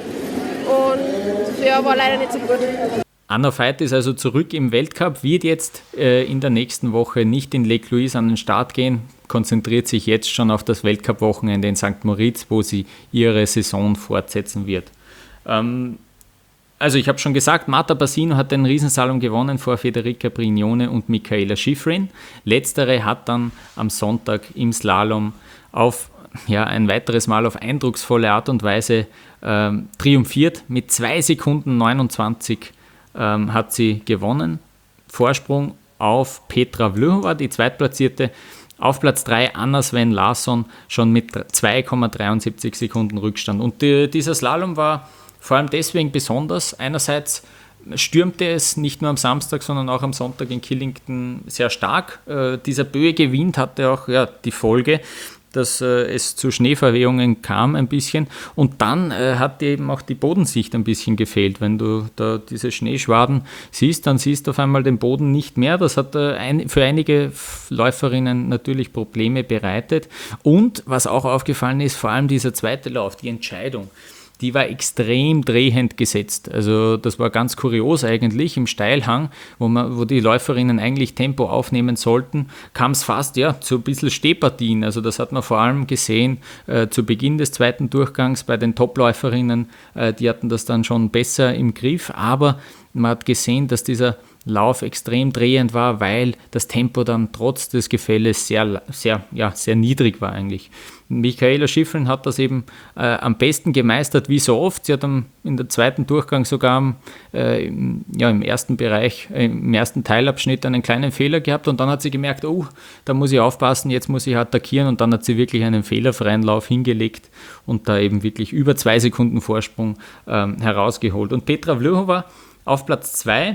und ja, war leider nicht so gut. Anna Veit ist also zurück im Weltcup, wird jetzt äh, in der nächsten Woche nicht in Lake Louise an den Start gehen, konzentriert sich jetzt schon auf das Weltcup-Wochenende in Sankt Moritz, wo sie ihre Saison fortsetzen wird. Ähm, Also ich habe schon gesagt, Marta Bassino hat den Riesenslalom gewonnen vor Federica Brignone und Michaela Schifrin. Letztere hat dann am Sonntag im Slalom auf ja, ein weiteres Mal auf eindrucksvolle Art und Weise ähm, triumphiert. Mit zwei Sekunden neunundzwanzig ähm, hat sie gewonnen. Vorsprung auf Petra Vlhova, die Zweitplatzierte. Auf Platz drei Anna Sven Larsson schon mit zwei Komma dreiundsiebzig Sekunden Rückstand. Und die, dieser Slalom war vor allem deswegen besonders. Einerseits stürmte es nicht nur am Samstag, sondern auch am Sonntag in Killington sehr stark. Äh, dieser böige Wind hatte auch ja, die Folge, dass äh, es zu Schneeverwehungen kam ein bisschen. Und dann äh, hat eben auch die Bodensicht ein bisschen gefehlt. Wenn du da diese Schneeschwaden siehst, dann siehst du auf einmal den Boden nicht mehr. Das hat äh, ein, für einige Läuferinnen natürlich Probleme bereitet. Und was auch aufgefallen ist, vor allem dieser zweite Lauf, die Entscheidung, die war extrem drehend gesetzt. Also das war ganz kurios eigentlich. Im Steilhang, wo, man, wo die Läuferinnen eigentlich Tempo aufnehmen sollten, kam es fast ja, zu ein bisschen Stehpartien. Also das hat man vor allem gesehen äh, zu Beginn des zweiten Durchgangs bei den Topläuferinnen. Äh, die hatten das dann schon besser im Griff. Aber man hat gesehen, dass dieser Lauf extrem drehend war, weil das Tempo dann trotz des Gefälles sehr, sehr, ja, sehr niedrig war eigentlich. Michaela Schifrin hat das eben äh, am besten gemeistert, wie so oft. Sie hat am, in der zweiten Durchgang sogar äh, im, ja, im ersten Bereich, äh, im ersten Teilabschnitt einen kleinen Fehler gehabt und dann hat sie gemerkt, oh, da muss ich aufpassen, jetzt muss ich attackieren und dann hat sie wirklich einen fehlerfreien Lauf hingelegt und da eben wirklich über zwei Sekunden Vorsprung ähm, herausgeholt. Und Petra Vlhova auf Platz zwei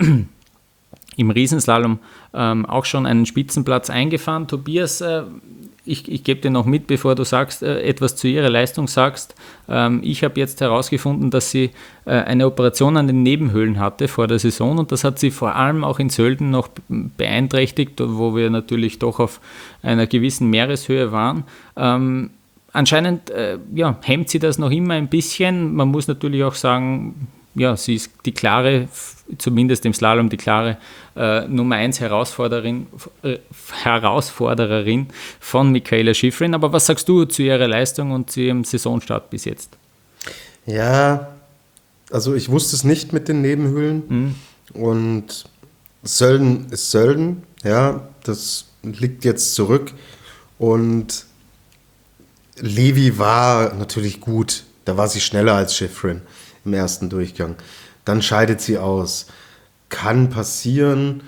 im Riesenslalom ähm, auch schon einen Spitzenplatz eingefahren. Tobias, äh, ich, ich gebe dir noch mit, bevor du sagst, äh, etwas zu ihrer Leistung sagst. Ähm, ich habe jetzt herausgefunden, dass sie äh, eine Operation an den Nebenhöhlen hatte vor der Saison und das hat sie vor allem auch in Sölden noch beeinträchtigt, wo wir natürlich doch auf einer gewissen Meereshöhe waren. Ähm, anscheinend äh, ja, hemmt sie das noch immer ein bisschen. Man muss natürlich auch sagen, ja, sie ist die klare, zumindest im Slalom, die klare äh, Nummer eins Herausforderin, äh, Herausfordererin von Michaela Schifrin. Aber was sagst du zu ihrer Leistung und zu ihrem Saisonstart bis jetzt? Ja, also ich wusste es nicht mit den Nebenhöhlen. Mhm. Und Sölden ist Sölden, ja, das liegt jetzt zurück. Und Levi war natürlich gut, da war sie schneller als Schifrin im ersten Durchgang. Dann scheidet sie aus. kann passieren.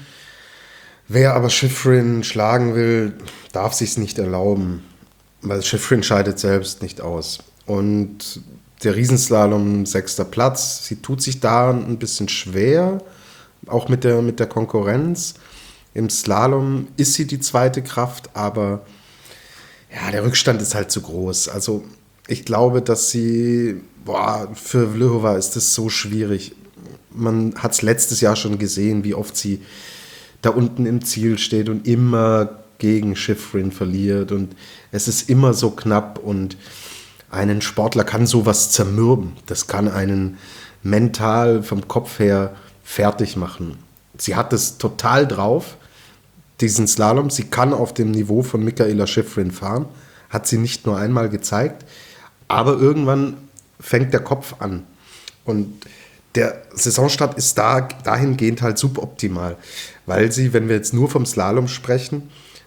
Wer aber Shiffrin schlagen will, darf sich's nicht erlauben, weil Shiffrin scheidet selbst nicht aus. Und der Riesenslalom, sechster Platz, sie tut sich da ein bisschen schwer, auch mit der, mit der Konkurrenz. Im Slalom ist sie die zweite Kraft, aber ja, der Rückstand ist halt zu groß. Also ich glaube, dass sie, boah, für Vlhova ist das so schwierig. Man hat es letztes Jahr schon gesehen, wie oft sie da unten im Ziel steht und immer gegen Shiffrin verliert und es ist immer so knapp und einen Sportler kann sowas zermürben. Das kann einen mental vom Kopf her fertig machen. Sie hat es total drauf, diesen Slalom. Sie kann auf dem Niveau von Mikaela Shiffrin fahren, hat sie nicht nur einmal gezeigt, aber irgendwann fängt der Kopf an und der Saisonstart ist da, dahingehend halt suboptimal, weil sie, wenn wir jetzt nur vom Slalom sprechen,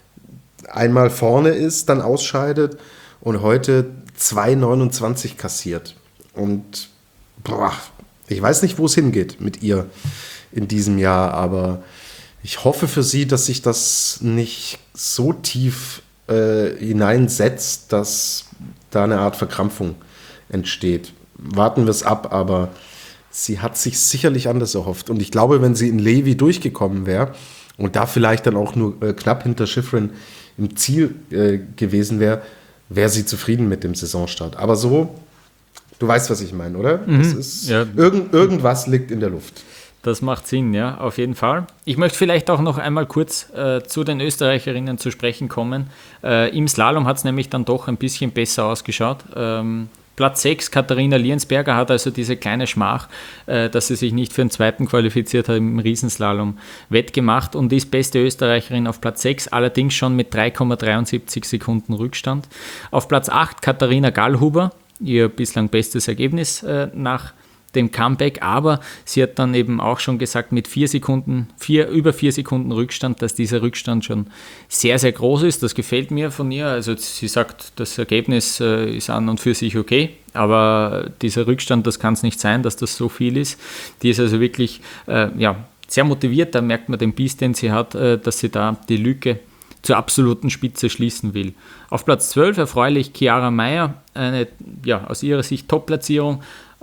einmal vorne ist, dann ausscheidet und heute zwei neunundzwanzig kassiert. Und boah, ich weiß nicht, wo es hingeht mit ihr in diesem Jahr, aber ich hoffe für sie, dass sich das nicht so tief äh, hineinsetzt, dass da eine Art Verkrampfung entsteht. Warten wir es ab, aber sie hat sich sicherlich anders erhofft. Und ich glaube, wenn sie in Levi durchgekommen wäre und da vielleicht dann auch nur äh, knapp hinter Shiffrin im Ziel äh, gewesen wäre, wäre sie zufrieden mit dem Saisonstart. Aber so, du weißt, was ich meine, oder? Mhm. Das ist, ja. irgend, irgendwas liegt in der Luft. Das macht Sinn, ja, auf jeden Fall. Ich möchte vielleicht auch noch einmal kurz äh, zu den Österreicherinnen zu sprechen kommen. Äh, Im Slalom hat es nämlich dann doch ein bisschen besser ausgeschaut. Ähm, Platz sechs, Katharina Liensberger hat also diese kleine Schmach, äh, dass sie sich nicht für den zweiten qualifiziert hat im Riesenslalom wettgemacht und ist beste Österreicherin auf Platz sechs, allerdings schon mit drei Komma dreiundsiebzig Sekunden Rückstand. Auf Platz acht Katharina Gallhuber, ihr bislang bestes Ergebnis äh, nach dem Comeback, aber sie hat dann eben auch schon gesagt, mit vier Sekunden, vier, über vier Sekunden Rückstand, dass dieser Rückstand schon sehr, sehr groß ist. Das gefällt mir von ihr. Also sie sagt, das Ergebnis äh, ist an und für sich okay, aber dieser Rückstand, das kann es nicht sein, dass das so viel ist. Die ist also wirklich äh, ja, sehr motiviert, da merkt man den Biss, den sie hat, äh, dass sie da die Lücke zur absoluten Spitze schließen will. Auf Platz zwölf erfreulich Chiara Meyer, eine ja, aus ihrer Sicht Top-Platzierung.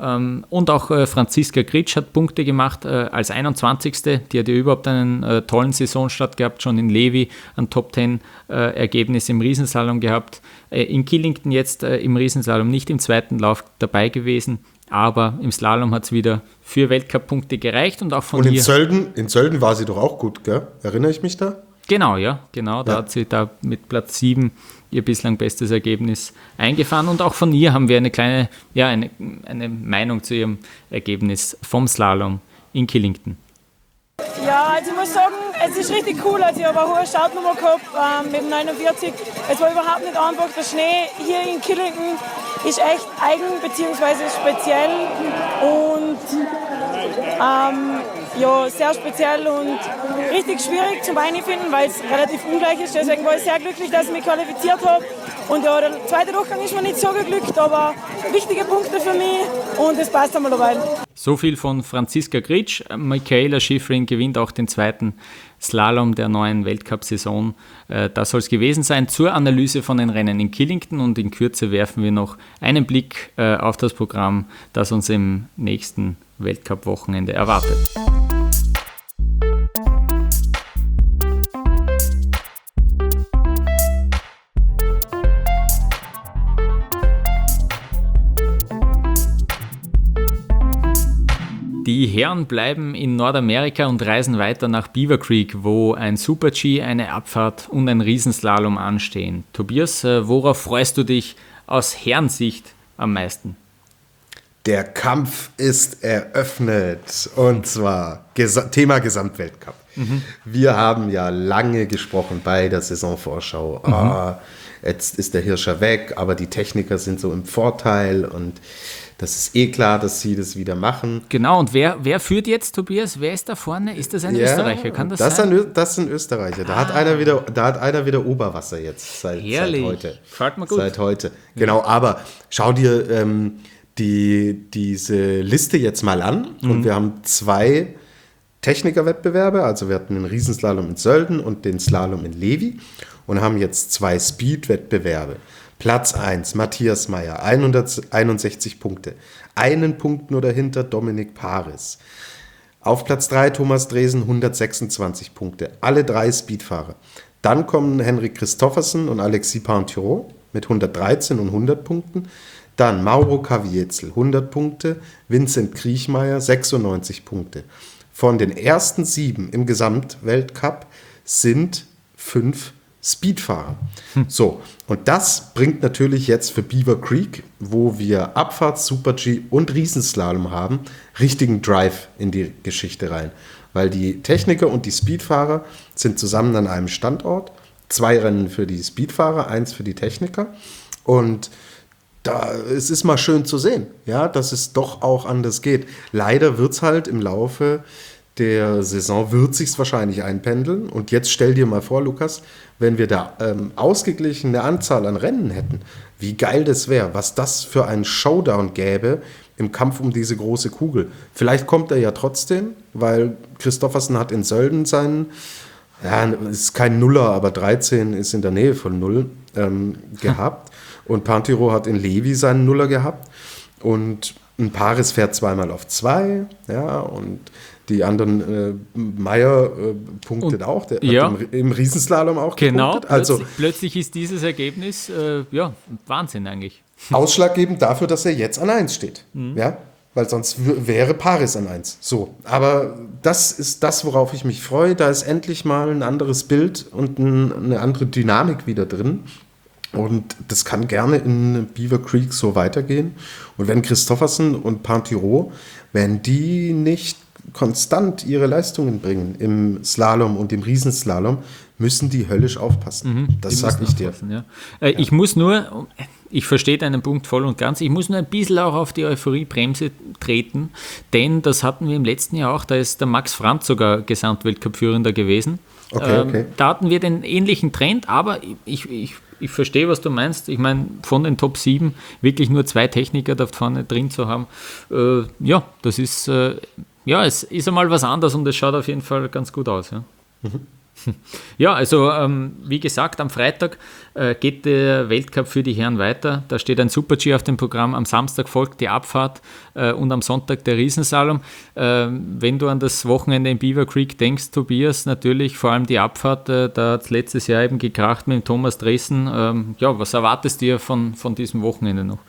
Und auch äh, Franziska Gritsch hat Punkte gemacht äh, als einundzwanzigste. Die hat ja überhaupt einen äh, tollen Saisonstart gehabt, schon in Levi ein Top zehn äh, Ergebnis im Riesenslalom gehabt. Äh, in Killington jetzt äh, im Riesenslalom nicht im zweiten Lauf dabei gewesen, aber im Slalom hat es wieder für Weltcup-Punkte gereicht. Und auch von und in ihr Sölden, in Sölden war sie doch auch gut, gell? Erinnere ich mich da? Genau, ja, genau. Da ja. hat sie da mit Platz sieben ihr bislang bestes Ergebnis eingefahren. Und auch von ihr haben wir eine kleine, ja, eine, eine Meinung zu ihrem Ergebnis vom Slalom in Killington. Ja, also ich muss sagen, es ist richtig cool. Also ich habe eine hohe Startnummer gehabt ähm, mit neunundvierzig. Es war überhaupt nicht einfach. Der Schnee hier in Killington ist echt eigen bzw. speziell und ähm, ja, sehr speziell und richtig schwierig zum Einfinden, weil es relativ ungleich ist. Deswegen war ich sehr glücklich, dass ich mich qualifiziert habe. Und ja, der zweite Durchgang ist mir nicht so geglückt, aber wichtige Punkte für mich und es passt einmal dabei. So viel von Franziska Gritsch. Mikaela Shiffrin gewinnt auch den zweiten Slalom der neuen Weltcup-Saison. Das soll es gewesen sein zur Analyse von den Rennen in Killington und in Kürze werfen wir noch einen Blick auf das Programm, das uns im nächsten Weltcup-Wochenende erwartet. Die Herren bleiben in Nordamerika und reisen weiter nach Beaver Creek, wo ein Super-G, eine Abfahrt und ein Riesenslalom anstehen. Tobias, worauf freust du dich aus Herrensicht am meisten? Der Kampf ist eröffnet und zwar Gesa- Thema Gesamtweltcup. Mhm. Wir haben ja lange gesprochen bei der Saisonvorschau. Mhm. Ah, jetzt ist der Hirscher weg, aber die Techniker sind so im Vorteil und das ist eh klar, dass sie das wieder machen. Genau, und wer, wer führt jetzt, Tobias? Wer ist da vorne? Ist das ein ja, Österreicher? Kann das, das sein? Ein, das ist ein Österreicher. Da, ah. hat einer wieder, da hat einer wieder Oberwasser jetzt seit, seit heute. Fragt mal gut. Seit heute. Genau, aber schau dir ähm, die, diese Liste jetzt mal an. Mhm. Und wir haben zwei Technikerwettbewerbe, also wir hatten den Riesenslalom in Sölden und den Slalom in Levi und haben jetzt zwei Speed-Wettbewerbe. Platz eins, Matthias Mayr, hunderteinundsechzig Punkte. Einen Punkt nur dahinter Dominik Paris. Auf Platz drei Thomas Dresen, hundertsechsundzwanzig Punkte. Alle drei Speedfahrer. Dann kommen Henrik Christoffersen und Alexis Pinturault mit hundertdreizehn und hundert Punkten. Dann Mauro Kaviezel, hundert Punkte. Vincent Kriechmeier, sechsundneunzig Punkte. Von den ersten sieben im Gesamtweltcup sind fünf Speedfahrer. Hm. So, und das bringt natürlich jetzt für Beaver Creek, wo wir Abfahrt, Super-G und Riesenslalom haben, richtigen Drive in die Geschichte rein. Weil die Techniker und die Speedfahrer sind zusammen an einem Standort. Zwei Rennen für die Speedfahrer, eins für die Techniker. Und da, es ist mal schön zu sehen, ja, dass es doch auch anders geht. Leider wird es halt im Laufe der Saison, wird sich's wahrscheinlich einpendeln. Und jetzt stell dir mal vor, Lukas, wenn wir da ähm, ausgeglichene Anzahl an Rennen hätten, wie geil das wäre, was das für einen Showdown gäbe im Kampf um diese große Kugel. Vielleicht kommt er ja trotzdem, weil Christoffersen hat in Sölden seinen, ja, ist kein Nuller, aber dreizehn ist in der Nähe von Null ähm, gehabt. Und Pinturault hat in Levi seinen Nuller gehabt. Und ein Paris fährt zweimal auf zwei, ja, und die anderen, äh, Mayr äh, punktet und, auch, der ja, hat im, im Riesenslalom auch genau, gepunktet. Also, plötzlich, plötzlich ist dieses Ergebnis, äh, ja, Wahnsinn eigentlich. Ausschlaggebend dafür, dass er jetzt an eins steht, mhm. ja, weil sonst w- wäre Paris an eins. So, aber das ist das, worauf ich mich freue. Da ist endlich mal ein anderes Bild und ein, eine andere Dynamik wieder drin. Und das kann gerne in Beaver Creek so weitergehen. Und wenn Christoffersen und Pinturault, wenn die nicht konstant ihre Leistungen bringen im Slalom und im Riesenslalom, müssen die höllisch aufpassen. Mhm, das sag ich dir. Ja. Äh, ja. Ich muss nur, ich verstehe deinen Punkt voll und ganz, ich muss nur ein bisschen auch auf die Euphoriebremse treten, denn das hatten wir im letzten Jahr auch, da ist der Max Franz sogar Gesamtweltcup-Führender gewesen. Okay, okay. Ähm, da hatten wir den ähnlichen Trend, aber ich, ich, ich verstehe, was du meinst. Ich meine, von den Top sieben wirklich nur zwei Techniker da vorne drin zu haben, äh, ja, das ist, äh, ja, es ist einmal was anderes und es schaut auf jeden Fall ganz gut aus. Ja, mhm. Ja, also ähm, wie gesagt, am Freitag äh, geht der Weltcup für die Herren weiter. Da steht ein Super-G auf dem Programm. Am Samstag folgt die Abfahrt äh, und am Sonntag der Riesenslalom. Äh, wenn du an das Wochenende in Beaver Creek denkst, Tobias, natürlich vor allem die Abfahrt, äh, da hat es letztes Jahr eben gekracht mit dem Thomas Dresen. Ähm, ja, was erwartest du dir von, von diesem Wochenende noch?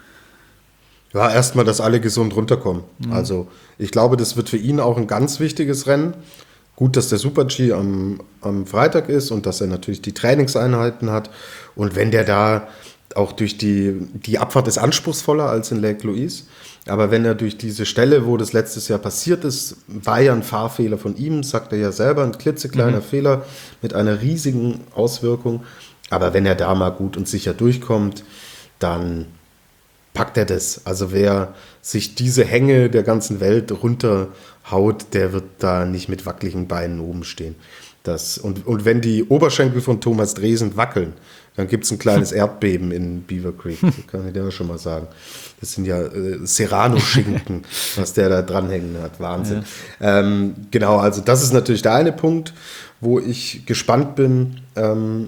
Ja, erstmal, dass alle gesund runterkommen. Mhm. Also ich glaube, das wird für ihn auch ein ganz wichtiges Rennen. Gut, dass der Super-G am, am Freitag ist und dass er natürlich die Trainingseinheiten hat. Und wenn der da auch durch die, die Abfahrt ist anspruchsvoller als in Lake Louise, aber wenn er durch diese Stelle, wo das letztes Jahr passiert ist, war ja ein Fahrfehler von ihm, sagt er ja selber, ein klitzekleiner mhm. Fehler mit einer riesigen Auswirkung. Aber wenn er da mal gut und sicher durchkommt, dann packt er das. Also wer sich diese Hänge der ganzen Welt runterhaut, der wird da nicht mit wackeligen Beinen oben stehen. Das, und, und wenn die Oberschenkel von Thomas Dresen wackeln, dann gibt es ein kleines Erdbeben in Beaver Creek. Das kann ich dir schon mal sagen. Das sind ja äh, Serrano-Schinken, was der da dranhängen hat. Wahnsinn. Ja. Ähm, genau, also das ist natürlich der eine Punkt, wo ich gespannt bin, ähm,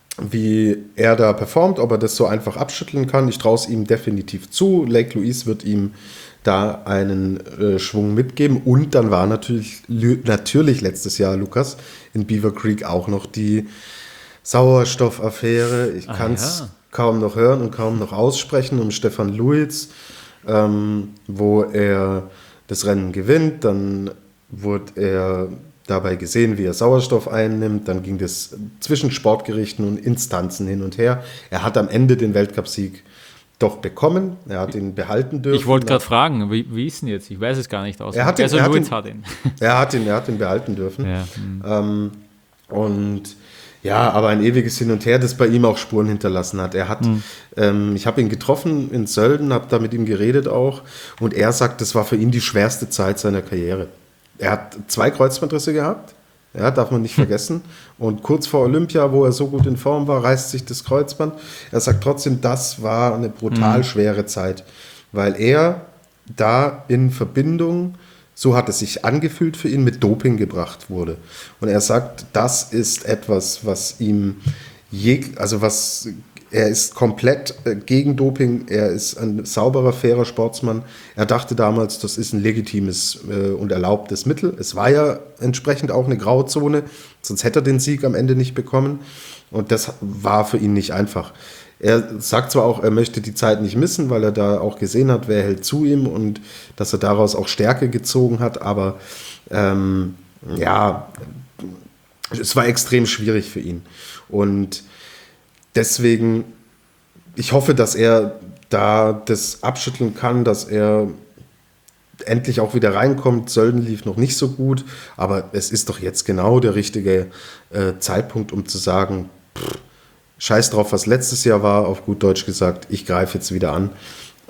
wie er da performt, ob er das so einfach abschütteln kann. Ich traue es ihm definitiv zu. Lake Louise wird ihm da einen äh, Schwung mitgeben. Und dann war natürlich, natürlich letztes Jahr, Lukas, in Beaver Creek auch noch die Sauerstoffaffäre. Ich kann es ja. kaum noch hören und kaum noch aussprechen, um Stefan Luiz, ähm, wo er das Rennen gewinnt. Dann wurde er dabei gesehen, wie er Sauerstoff einnimmt. Dann ging das zwischen Sportgerichten und Instanzen hin und her. Er hat am Ende den Weltcupsieg doch bekommen. Er hat ihn behalten dürfen. Ich wollte gerade fragen, wie, wie ist denn jetzt? Ich weiß es gar nicht aus. Er hat ihn, also er hat ihn, ihn, hat ihn. Er hat ihn, er hat ihn behalten dürfen. Ja. Ähm, und ja, aber ein ewiges Hin und Her, das bei ihm auch Spuren hinterlassen hat. Er hat, mhm. ähm, ich habe ihn getroffen in Sölden, habe da mit ihm geredet auch. Und er sagt, das war für ihn die schwerste Zeit seiner Karriere. Er hat zwei Kreuzbandrisse gehabt, ja, darf man nicht vergessen. Und kurz vor Olympia, wo er so gut in Form war, reißt sich das Kreuzband. Er sagt trotzdem, das war eine brutal mhm. schwere Zeit, weil er da in Verbindung so hat es sich angefühlt für ihn, mit Doping gebracht wurde. Und er sagt, das ist etwas, was ihm, je, also was, er ist komplett gegen Doping, er ist ein sauberer, fairer Sportsmann. Er dachte damals, das ist ein legitimes äh, und erlaubtes Mittel. Es war ja entsprechend auch eine Grauzone, sonst hätte er den Sieg am Ende nicht bekommen. Und das war für ihn nicht einfach. Er sagt zwar auch, er möchte die Zeit nicht missen, weil er da auch gesehen hat, wer hält zu ihm und dass er daraus auch Stärke gezogen hat, aber ähm, ja, es war extrem schwierig für ihn. Und deswegen, ich hoffe, dass er da das abschütteln kann, dass er endlich auch wieder reinkommt. Sölden lief noch nicht so gut, aber es ist doch jetzt genau der richtige äh, Zeitpunkt, um zu sagen, pff, scheiß drauf, was letztes Jahr war, auf gut Deutsch gesagt, ich greife jetzt wieder an.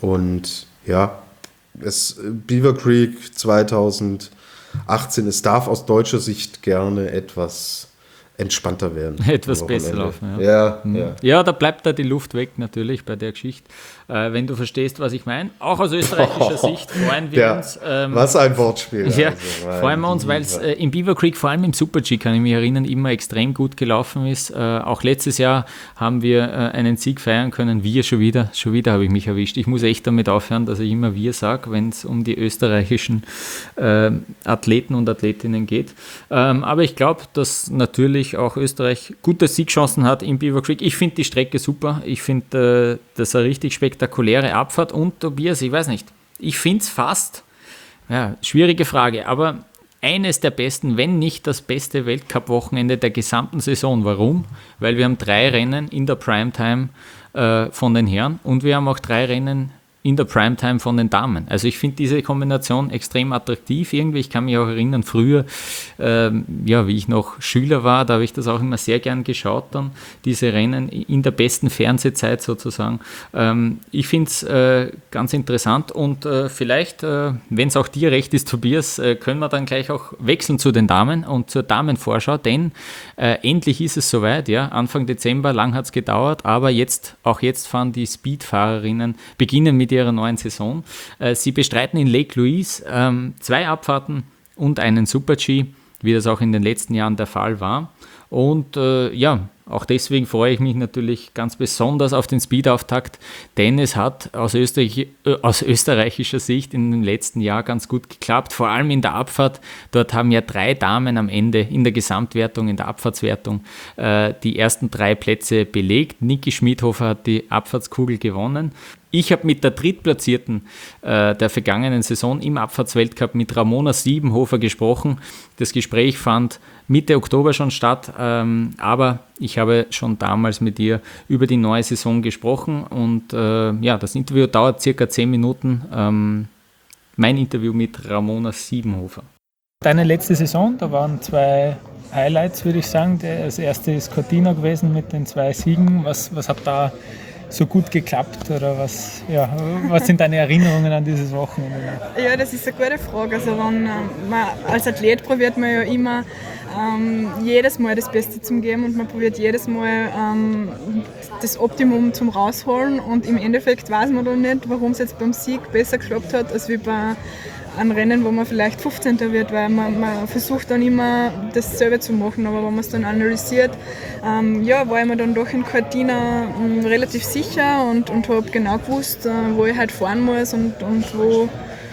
Und ja, es, Beaver Creek zweitausendachtzehn, es darf aus deutscher Sicht gerne etwas entspannter werden. Etwas besser laufen, ja. Ja, mhm. ja. Ja, da bleibt da die Luft weg natürlich bei der Geschichte. Äh, wenn du verstehst, was ich meine. Auch aus österreichischer Sicht freuen wir ja, uns. Ähm, was ein Wortspiel. Ja, also, freuen wir uns, weil es äh, im Beaver Creek, vor allem im Super-G, kann ich mich erinnern, immer extrem gut gelaufen ist. Äh, auch letztes Jahr haben wir äh, einen Sieg feiern können. Wir schon wieder, schon wieder habe ich mich erwischt. Ich muss echt damit aufhören, dass ich immer wir sage, wenn es um die österreichischen äh, Athleten und Athletinnen geht. Ähm, aber ich glaube, dass natürlich auch Österreich gute Siegchancen hat im Beaver Creek. Ich finde die Strecke super. Ich finde, äh, das ist eine richtig spektakuläre Abfahrt. Und Tobias, ich weiß nicht, ich finde es fast, ja, schwierige Frage, aber eines der besten, wenn nicht das beste Weltcup-Wochenende der gesamten Saison. Warum? Weil wir haben drei Rennen in der Primetime äh, von den Herren und wir haben auch drei Rennen in der Primetime von den Damen. Also ich finde diese Kombination extrem attraktiv. Irgendwie, ich kann mich auch erinnern, früher, ähm, ja, wie ich noch Schüler war, da habe ich das auch immer sehr gern geschaut dann, diese Rennen in der besten Fernsehzeit sozusagen. Ähm, ich finde es äh, ganz interessant und äh, vielleicht, äh, wenn es auch dir recht ist, Tobias, äh, können wir dann gleich auch wechseln zu den Damen und zur Damenvorschau, denn äh, endlich ist es soweit, ja, Anfang Dezember, lang hat es gedauert, aber jetzt, auch jetzt fahren die Speedfahrerinnen, beginnen mit ihrer neuen Saison. Sie bestreiten in Lake Louise ähm, zwei Abfahrten und einen Super-G, wie das auch in den letzten Jahren der Fall war. Und äh, ja, auch deswegen freue ich mich natürlich ganz besonders auf den Speed-Auftakt, denn es hat aus, Österreich, äh, aus österreichischer Sicht in dem letzten Jahr ganz gut geklappt, vor allem in der Abfahrt. Dort haben ja drei Damen am Ende in der Gesamtwertung, in der Abfahrtswertung äh, die ersten drei Plätze belegt. Niki Schmidhofer hat die Abfahrtskugel gewonnen. Ich habe mit der Drittplatzierten äh, der vergangenen Saison im Abfahrtsweltcup mit Ramona Siebenhofer gesprochen. Das Gespräch fand Mitte Oktober schon statt, ähm, aber ich habe schon damals mit ihr über die neue Saison gesprochen und äh, ja, das Interview dauert circa zehn Minuten. Ähm, mein Interview mit Ramona Siebenhofer. Deine letzte Saison, da waren zwei Highlights, würde ich sagen. Das erste ist Cortina gewesen mit den zwei Siegen. Was, was hat da so gut geklappt oder was, ja, was sind deine Erinnerungen an dieses Wochenende? Ja, das ist eine gute Frage. Also wenn, man, als Athlet probiert man ja immer ähm, jedes Mal das Beste zu geben und man probiert jedes Mal ähm, das Optimum zum rausholen und im Endeffekt weiß man dann nicht, warum es jetzt beim Sieg besser geklappt hat als wie bei ein Rennen, wo man vielleicht fünfzehnter wird, weil man, man versucht dann immer dasselbe zu machen, aber wenn man es dann analysiert, ähm, ja, war ich mir dann doch in Cortina ähm, relativ sicher und, und habe genau gewusst, äh, wo ich halt fahren muss und, und wo,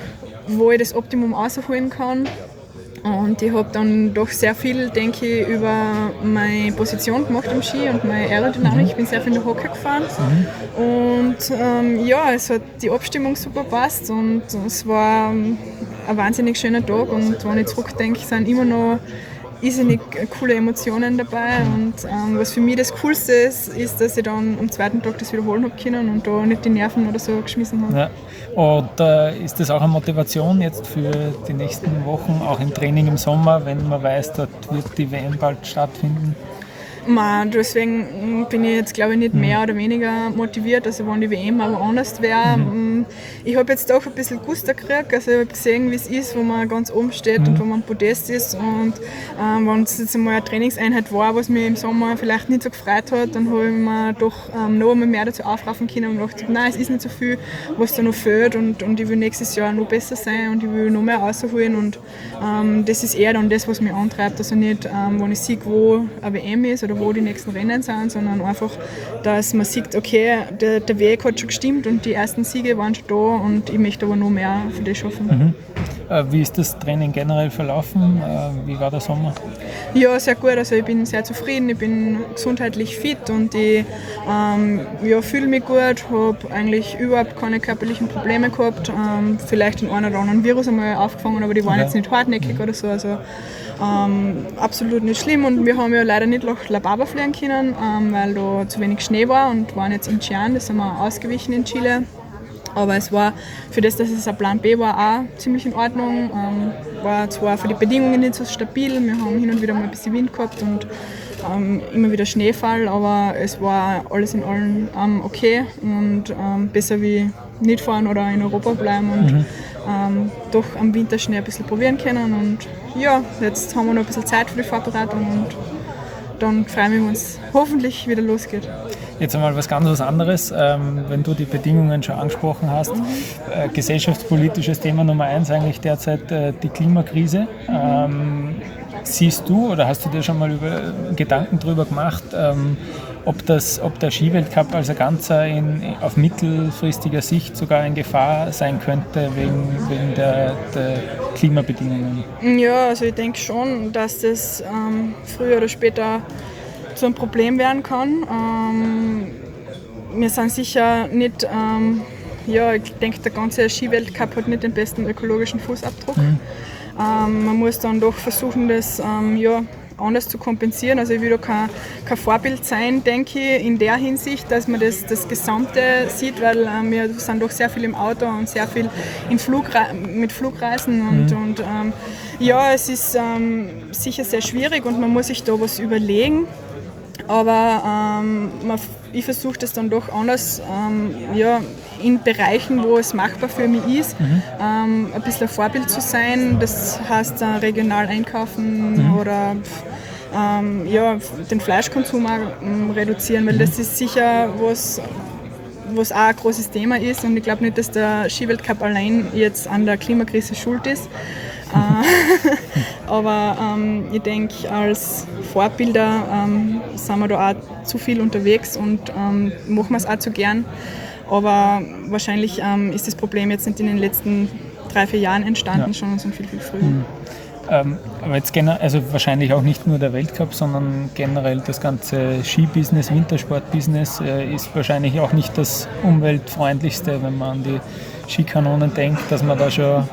wo ich das Optimum rausholen kann. Und ich habe dann doch sehr viel, denke ich, über meine Position gemacht am Ski und meine Aerodynamik. Ich bin sehr viel in der Hocke gefahren. Mhm. Und ähm, ja, es hat die Abstimmung super gepasst und es war ein wahnsinnig schöner Tag. Und wenn ich zurückdenke, sind immer noch irrsinnig coole Emotionen dabei. Und ähm, was für mich das Coolste ist, ist, dass ich dann am zweiten Tag das wiederholen habe können und da nicht die Nerven oder so geschmissen habe. Ja. Und äh, ist das auch eine Motivation jetzt für die nächsten Wochen, auch im Training im Sommer, wenn man weiß, dort wird die W M bald stattfinden? Man, deswegen bin ich jetzt, glaube ich, nicht mehr oder weniger motiviert, also wenn die W M aber anders wäre. Mhm. Ich habe jetzt doch ein bisschen Guster gekriegt, also ich habe gesehen, wie es ist, wo man ganz oben steht mhm. und wo man am Podest ist. Und ähm, wenn es jetzt einmal eine Trainingseinheit war, was mich im Sommer vielleicht nicht so gefreut hat, dann habe ich mir doch ähm, noch einmal mehr dazu aufraffen können und gedacht, nein, es ist nicht so viel, was da noch fehlt und, und ich will nächstes Jahr noch besser sein und ich will noch mehr rausholen. Und ähm, das ist eher dann das, was mich antreibt, also nicht, ähm, wenn ich sehe, wo eine W M ist oder wo die nächsten Rennen sind, sondern einfach, dass man sieht, okay, der, der Weg hat schon gestimmt und die ersten Siege waren schon da und ich möchte aber noch mehr für das schaffen. Mhm. Äh, wie ist das Training generell verlaufen? Äh, wie war der Sommer? Ja, sehr gut. Also ich bin sehr zufrieden, ich bin gesundheitlich fit und ich ähm, ja, fühle mich gut, habe eigentlich überhaupt keine körperlichen Probleme gehabt. Ähm, vielleicht den einen oder anderen Virus einmal aufgefangen, aber die waren okay. jetzt nicht hartnäckig oder so. Also, Ähm, absolut nicht schlimm und wir haben ja leider nicht nach La Baba fliegen können, ähm, weil da zu wenig Schnee war und waren jetzt in Xi'an, das sind wir ausgewichen in Chile. Aber es war, für das, dass es ein Plan B war, auch ziemlich in Ordnung. Ähm, war zwar für die Bedingungen nicht so stabil, wir haben hin und wieder mal ein bisschen Wind gehabt und ähm, immer wieder Schneefall, aber es war alles in allem ähm, okay und ähm, besser wie nicht fahren oder in Europa bleiben und mhm. ähm, doch am Winterschnee ein bisschen probieren können. Und ja, jetzt haben wir noch ein bisschen Zeit für die Vorbereitung und dann freuen wir uns, hoffentlich wieder losgeht. Jetzt einmal was ganz was anderes, ähm, wenn du die Bedingungen schon angesprochen hast. Mhm. Äh, gesellschaftspolitisches Thema Nummer eins eigentlich derzeit äh, die Klimakrise. Ähm, siehst du oder hast du dir schon mal über, Gedanken darüber gemacht, ähm, ob, das, ob der Skiweltcup als ein Ganzer in, auf mittelfristiger Sicht sogar in Gefahr sein könnte wegen, wegen der, der Klimabedingungen? Ja, also ich denke schon, dass das ähm, früher oder später zu einem Problem werden kann. Ähm, wir sind sicher nicht, ähm, ja, ich denke, der ganze Skiweltcup hat nicht den besten ökologischen Fußabdruck. Mhm. Ähm, man muss dann doch versuchen, das ähm, ja, anders zu kompensieren. Also ich will da kein, kein Vorbild sein, denke ich, in der Hinsicht, dass man das, das Gesamte sieht, weil ähm, wir sind doch sehr viel im Auto und sehr viel in Flugra- mit Flugreisen und, mhm. und ähm, ja, es ist ähm, sicher sehr schwierig und man muss sich da was überlegen. Aber ähm, man, ich versuche das dann doch anders, ähm, ja, in Bereichen, wo es machbar für mich ist, mhm. ähm, ein bisschen ein Vorbild zu sein. Das heißt äh, regional einkaufen mhm. oder ähm, ja, den Fleischkonsum auch, ähm, reduzieren, weil das ist sicher was, was auch ein großes Thema ist und ich glaube nicht, dass der Skiweltcup allein jetzt an der Klimakrise schuld ist. Aber ähm, ich denke, als Vorbilder ähm, sind wir da auch zu viel unterwegs und ähm, machen wir es auch zu gern. Aber wahrscheinlich ähm, ist das Problem jetzt nicht in den letzten drei, vier Jahren entstanden, ja. schon so viel, viel früher. Mhm. Ähm, aber jetzt generell, also wahrscheinlich auch nicht nur der Weltcup, sondern generell das ganze Skibusiness, Wintersportbusiness äh, ist wahrscheinlich auch nicht das umweltfreundlichste, wenn man an die Skikanonen denkt, dass man da schon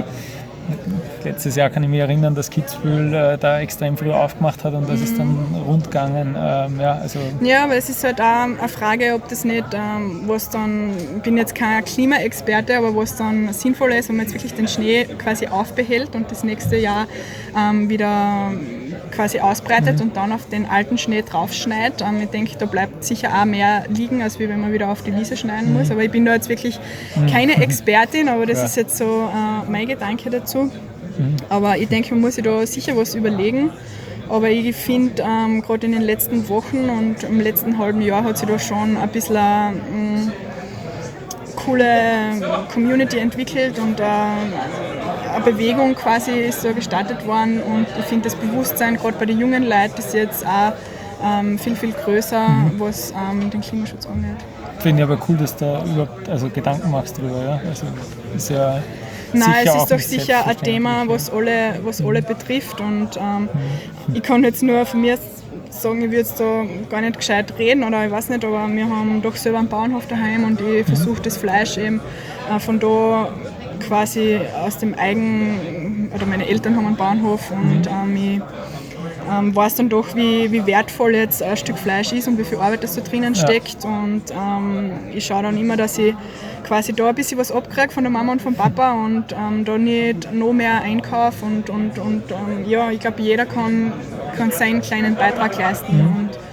letztes Jahr kann ich mich erinnern, dass Kitzbühel äh, da extrem früh aufgemacht hat und das mhm. ist dann rund gegangen. Ähm, ja, also ja, aber es ist halt auch eine Frage, ob das nicht, ähm, was dann, ich bin jetzt kein Klimaexperte, aber was dann sinnvoll ist, wenn man jetzt wirklich den Schnee quasi aufbehält und das nächste Jahr ähm, wieder quasi ausbreitet mhm. und dann auf den alten Schnee draufschneit. Ähm, ich denke, da bleibt sicher auch mehr liegen, als wenn man wieder auf die Wiese schneiden mhm. muss. Aber ich bin da jetzt wirklich keine Expertin, aber das ja. ist jetzt so äh, mein Gedanke dazu. Mhm. Aber ich denke, man muss sich da sicher was überlegen. Aber ich finde, ähm, gerade in den letzten Wochen und im letzten halben Jahr hat sich da schon ein bisschen eine ähm, coole Community entwickelt und äh, eine Bewegung quasi ist so gestartet worden. Und ich finde, das Bewusstsein gerade bei den jungen Leuten ist jetzt auch ähm, viel, viel größer, mhm. was ähm, den Klimaschutz angeht. Finde ich aber cool, dass du da überhaupt also Gedanken machst drüber. Ja? Also, ist ja Nein, es ist doch sicher ein Thema, was alle, was alle betrifft und ähm, mhm. ich kann jetzt nur von mir sagen, ich würde jetzt da gar nicht gescheit reden oder ich weiß nicht, aber wir haben doch selber einen Bauernhof daheim und ich versuche das Fleisch eben äh, von da quasi aus dem Eigen, oder meine Eltern haben einen Bauernhof und ähm, ich ähm, weiß dann doch, wie, wie wertvoll jetzt ein Stück Fleisch ist und wie viel Arbeit das da drinnen steckt. Ja. Und ähm, ich schaue dann immer, dass ich quasi da ein bisschen was abkriege von der Mama und vom Papa und ähm, da nicht noch mehr einkaufe. Und, und, und ähm, ja, ich glaube, jeder kann, kann seinen kleinen Beitrag leisten. Mhm. Und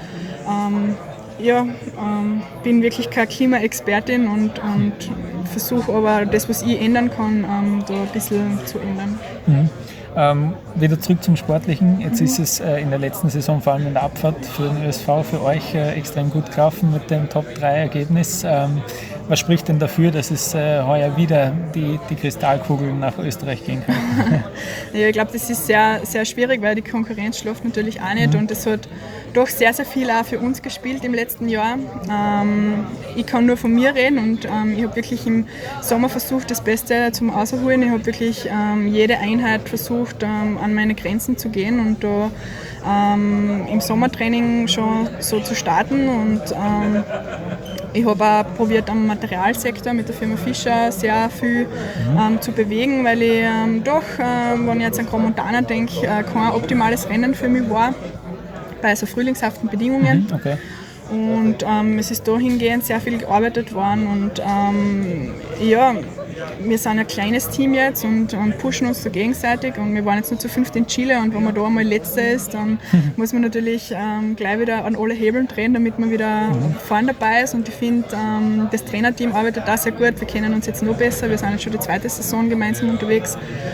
ähm, ja, ähm, bin wirklich keine Klimaexpertin und, und versuche aber das, was ich ändern kann, ähm, da ein bisschen zu ändern. Mhm. Ähm, wieder zurück zum Sportlichen. Jetzt mhm. ist es äh, in der letzten Saison, vor allem in der Abfahrt für den Ö S V, für euch äh, extrem gut gelaufen mit dem Top drei Ergebnis. Ähm, was spricht denn dafür, dass es äh, heuer wieder die, die Kristallkugel nach Österreich gehen kann? Ja, ich glaube, das ist sehr, sehr schwierig, weil die Konkurrenz schläft natürlich auch nicht, mhm. und es hat doch sehr, sehr viel auch für uns gespielt im letzten Jahr. Ähm, ich kann nur von mir reden und ähm, ich habe wirklich im Sommer versucht, das Beste zum Rausholen. Ich habe wirklich ähm, jede Einheit versucht, ähm, an meine Grenzen zu gehen und da ähm, im Sommertraining schon so zu starten. Und ähm, ich habe auch probiert, am Materialsektor mit der Firma Fischer sehr viel ähm, zu bewegen, weil ich ähm, doch, äh, wenn ich jetzt an Grand Montana denke, äh, kein optimales Rennen für mich war, bei so frühlingshaften Bedingungen. Mhm, okay. Und ähm, es ist dahingehend sehr viel gearbeitet worden und ähm, ja, wir sind ein kleines Team jetzt und, und pushen uns so gegenseitig und wir waren jetzt nur zu fünft in Chile und wenn man da einmal Letzter ist, dann muss man natürlich ähm, gleich wieder an alle Hebeln drehen, damit man wieder mhm. vorne dabei ist und ich finde, ähm, das Trainerteam arbeitet da sehr gut, wir kennen uns jetzt noch besser, wir sind jetzt schon die zweite Saison gemeinsam unterwegs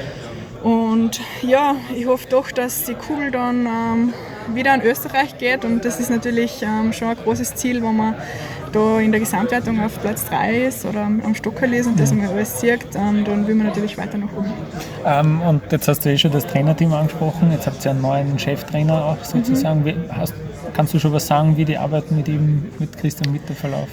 und ja, ich hoffe doch, dass die Kugel dann ähm, wieder an Österreich geht und das ist natürlich ähm, schon ein großes Ziel, wenn man da in der Gesamtwertung auf Platz drei ist oder am Stockerl ist und das einmal alles sieht, ähm, dann will man natürlich weiter nach oben. Ähm, und jetzt hast du eh schon das Trainerteam angesprochen, jetzt habt ihr einen neuen Cheftrainer auch sozusagen. Mhm. Wie, hast, kannst du schon was sagen, wie die Arbeit mit ihm, mit Christian Witte verläuft?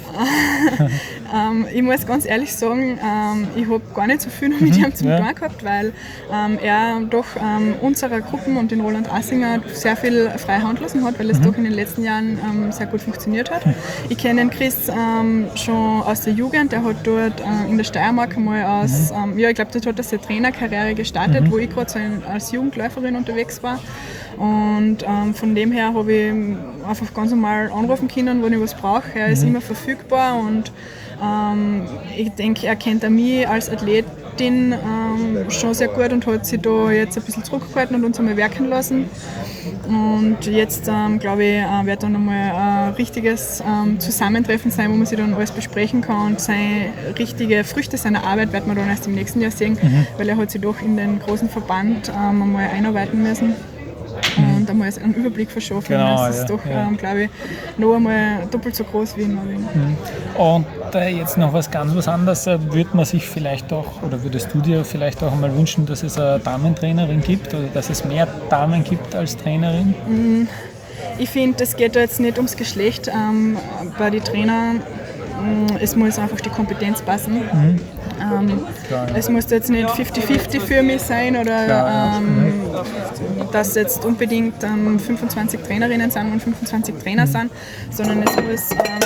ähm, ich muss ganz ehrlich sagen, ähm, ich habe gar nicht so viel noch mit mhm, ihm zu tun ja. gehabt, weil ähm, er doch ähm, unserer Gruppen und den Roland Assinger sehr viel freie Hand lassen hat, weil es mhm. doch in den letzten Jahren ähm, sehr gut funktioniert hat. Mhm. Ich kenne den Chris ähm, schon aus der Jugend, der hat dort äh, in der Steiermark einmal aus, mhm. ähm, ja ich glaube, dort hat er seine Trainerkarriere gestartet, mhm. wo ich gerade so als Jugendläuferin unterwegs war. Und ähm, von dem her habe ich einfach ganz normal anrufen können, wenn ich was brauche. Er ist mhm. immer verfügbar und ähm, ich denke, er kennt auch mich als Athletin ähm, schon sehr gut und hat sich da jetzt ein bisschen zurückgehalten und uns einmal werken lassen. Und jetzt, ähm, glaube ich, äh, wird dann einmal ein richtiges ähm, Zusammentreffen sein, wo man sich dann alles besprechen kann und seine richtige Früchte seiner Arbeit wird man dann erst im nächsten Jahr sehen, mhm. weil er hat sich doch in den großen Verband ähm, einmal einarbeiten müssen. Und einmal einen Überblick verschaffen. Genau, das ist ja, doch, ja. ähm, glaube ich, noch einmal doppelt so groß wie in Norwegen. Und äh, jetzt noch was ganz was anderes. Würde man sich vielleicht auch, oder würdest du dir vielleicht auch einmal wünschen, dass es eine Damentrainerin gibt oder dass es mehr Damen gibt als Trainerin? Ich finde, es geht da jetzt nicht ums Geschlecht. Ähm, bei den Trainern, es muss einfach die Kompetenz passen. Mhm. Ähm, Klar, ja. Es muss jetzt nicht fünfzig fünfzig für mich sein oder Klar, ja. ähm, dass jetzt unbedingt ähm, fünfundzwanzig Trainerinnen sind und fünfundzwanzig Trainer mhm. sind, sondern es muss, ähm,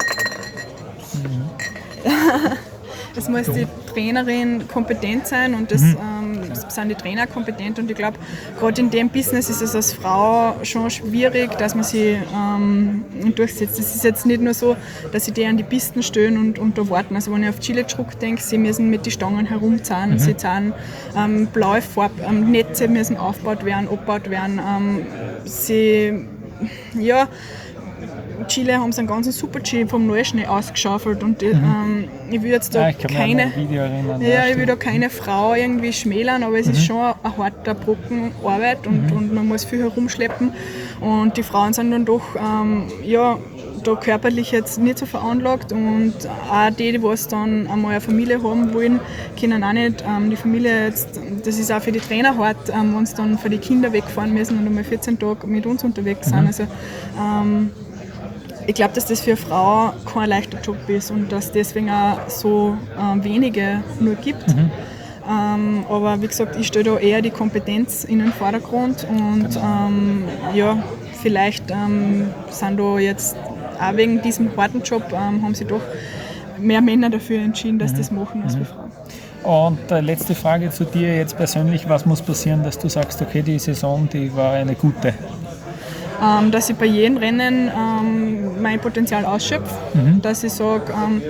mhm. es muss die Trainerin kompetent sein und das mhm. ähm, sind die Trainer kompetent und ich glaube, gerade in dem Business ist es als Frau schon schwierig, dass man sie ähm, durchsetzt. Es ist jetzt nicht nur so, dass sie die an die Pisten stehen und, und da warten. Also wenn ich auf Chile zurückdenke, sie müssen mit den Stangen herumzahlen, mhm. sie zahlen ähm, blaue Farb, ähm, Netze müssen aufgebaut werden, abgebaut werden. Ähm, sie, ja, Chile haben sie einen ganzen Super-G vom Neuschnee ausgeschaufelt und mhm. ähm, ich will jetzt da ja, keine erinnern, ja, ja, ich will da keine Frau irgendwie schmälern, aber es mhm. ist schon ein harter Brocken Arbeit und, mhm. und man muss viel herumschleppen und die Frauen sind dann doch ähm, ja, da körperlich jetzt nicht so veranlagt und auch die, die was dann einmal eine Familie haben wollen, können auch nicht ähm, die Familie jetzt, das ist auch für die Trainer hart, ähm, wenn sie dann für die Kinder wegfahren müssen und einmal vierzehn Tage mit uns unterwegs sind. Mhm. Also, ähm, ich glaube, dass das für eine Frau kein leichter Job ist und dass es deswegen auch so äh, wenige nur gibt. Mhm. Ähm, aber wie gesagt, ich stelle da eher die Kompetenz in den Vordergrund und genau. ähm, ja, vielleicht ähm, sind da jetzt auch wegen diesem harten Job ähm, haben sich doch mehr Männer dafür entschieden, dass mhm. das machen als mhm. Frauen. Und äh, letzte Frage zu dir jetzt persönlich, was muss passieren, dass du sagst, okay, die Saison, die war eine gute? Ähm, dass ich bei jedem Rennen ähm, mein Potenzial ausschöpfe, mhm. dass ich sage, ähm,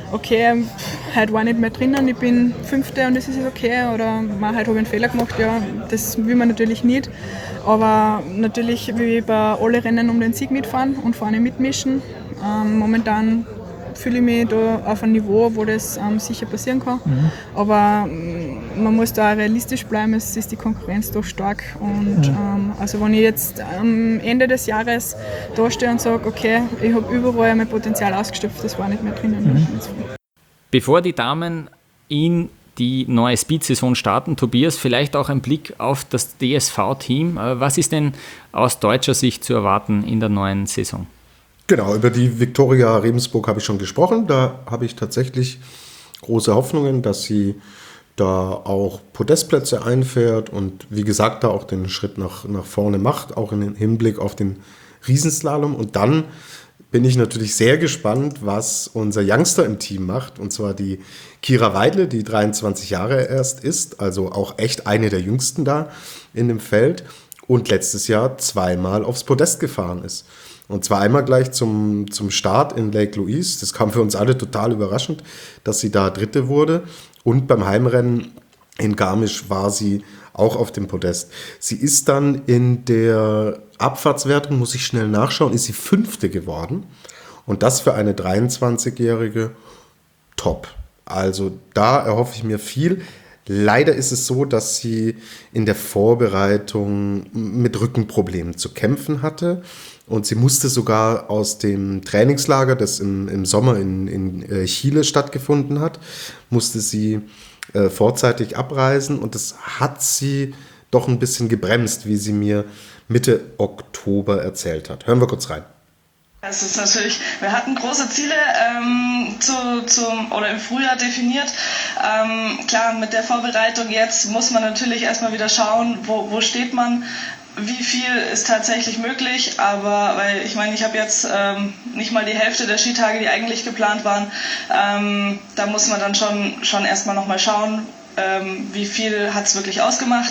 okay, heute war ich nicht mehr drinnen, ich bin Fünfte und das ist okay, oder man, heute habe ich einen Fehler gemacht, ja, das will man natürlich nicht. Aber natürlich will ich bei allen Rennen um den Sieg mitfahren und vorne mitmischen. Ähm, momentan fühle ich mich da auf einem Niveau, wo das ähm, sicher passieren kann. Mhm. Aber ähm, man muss da realistisch bleiben, es ist die Konkurrenz doch stark. Und mhm. ähm, also wenn ich jetzt am Ende des Jahres da stehe und sage, okay, ich habe überall mein Potenzial ausgeschöpft, das war nicht mehr drinnen. Mhm. Bevor die Damen in die neue Speed-Saison starten, Tobias, vielleicht auch ein Blick auf das D S V-Team. Was ist denn aus deutscher Sicht zu erwarten in der neuen Saison? Genau, über die Viktoria Rebensburg habe ich schon gesprochen. Da habe ich tatsächlich große Hoffnungen, dass sie da auch Podestplätze einfährt und wie gesagt da auch den Schritt nach, nach vorne macht, auch im Hinblick auf den Riesenslalom. Und dann bin ich natürlich sehr gespannt, was unser Youngster im Team macht, und zwar die Kira Weidle, die dreiundzwanzig Jahre erst ist, also auch echt eine der Jüngsten da in dem Feld und letztes Jahr zweimal aufs Podest gefahren ist. Und zwar einmal gleich zum, zum Start in Lake Louise. Das kam für uns alle total überraschend, dass sie da Dritte wurde. Und beim Heimrennen in Garmisch war sie auch auf dem Podest. Sie ist dann in der Abfahrtswertung, muss ich schnell nachschauen, ist sie Fünfte geworden. Und das für eine dreiundzwanzigjährige top. Also da erhoffe ich mir viel. Leider ist es so, dass sie in der Vorbereitung mit Rückenproblemen zu kämpfen hatte. Und sie musste sogar aus dem Trainingslager, das im, im Sommer in, in Chile stattgefunden hat, musste sie äh, vorzeitig abreisen. Und das hat sie doch ein bisschen gebremst, wie sie mir Mitte Oktober erzählt hat. Hören wir kurz rein. Es ist natürlich, wir hatten große Ziele ähm, zu, zum, oder im Frühjahr definiert. Ähm, klar, mit der Vorbereitung jetzt muss man natürlich erstmal wieder schauen, wo, wo steht man. Wie viel ist tatsächlich möglich, aber weil ich meine, ich habe jetzt ähm, nicht mal die Hälfte der Skitage, die eigentlich geplant waren. Ähm, da muss man dann schon, schon erstmal nochmal schauen, ähm, wie viel hat es wirklich ausgemacht.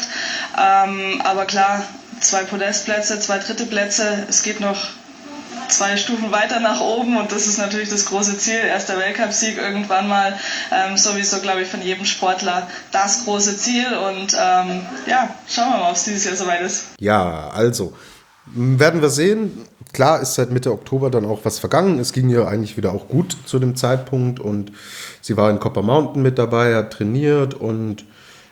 Ähm, aber klar, zwei Podestplätze, zwei dritte Plätze, es geht noch zwei Stufen weiter nach oben und das ist natürlich das große Ziel. Erster Weltcupsieg irgendwann mal, ähm, sowieso glaube ich von jedem Sportler das große Ziel und ähm, ja, schauen wir mal, ob es dieses Jahr soweit ist. Ja, also werden wir sehen. Klar ist seit Mitte Oktober dann auch was vergangen. Es ging ja eigentlich wieder auch gut zu dem Zeitpunkt und sie war in Copper Mountain mit dabei, hat trainiert und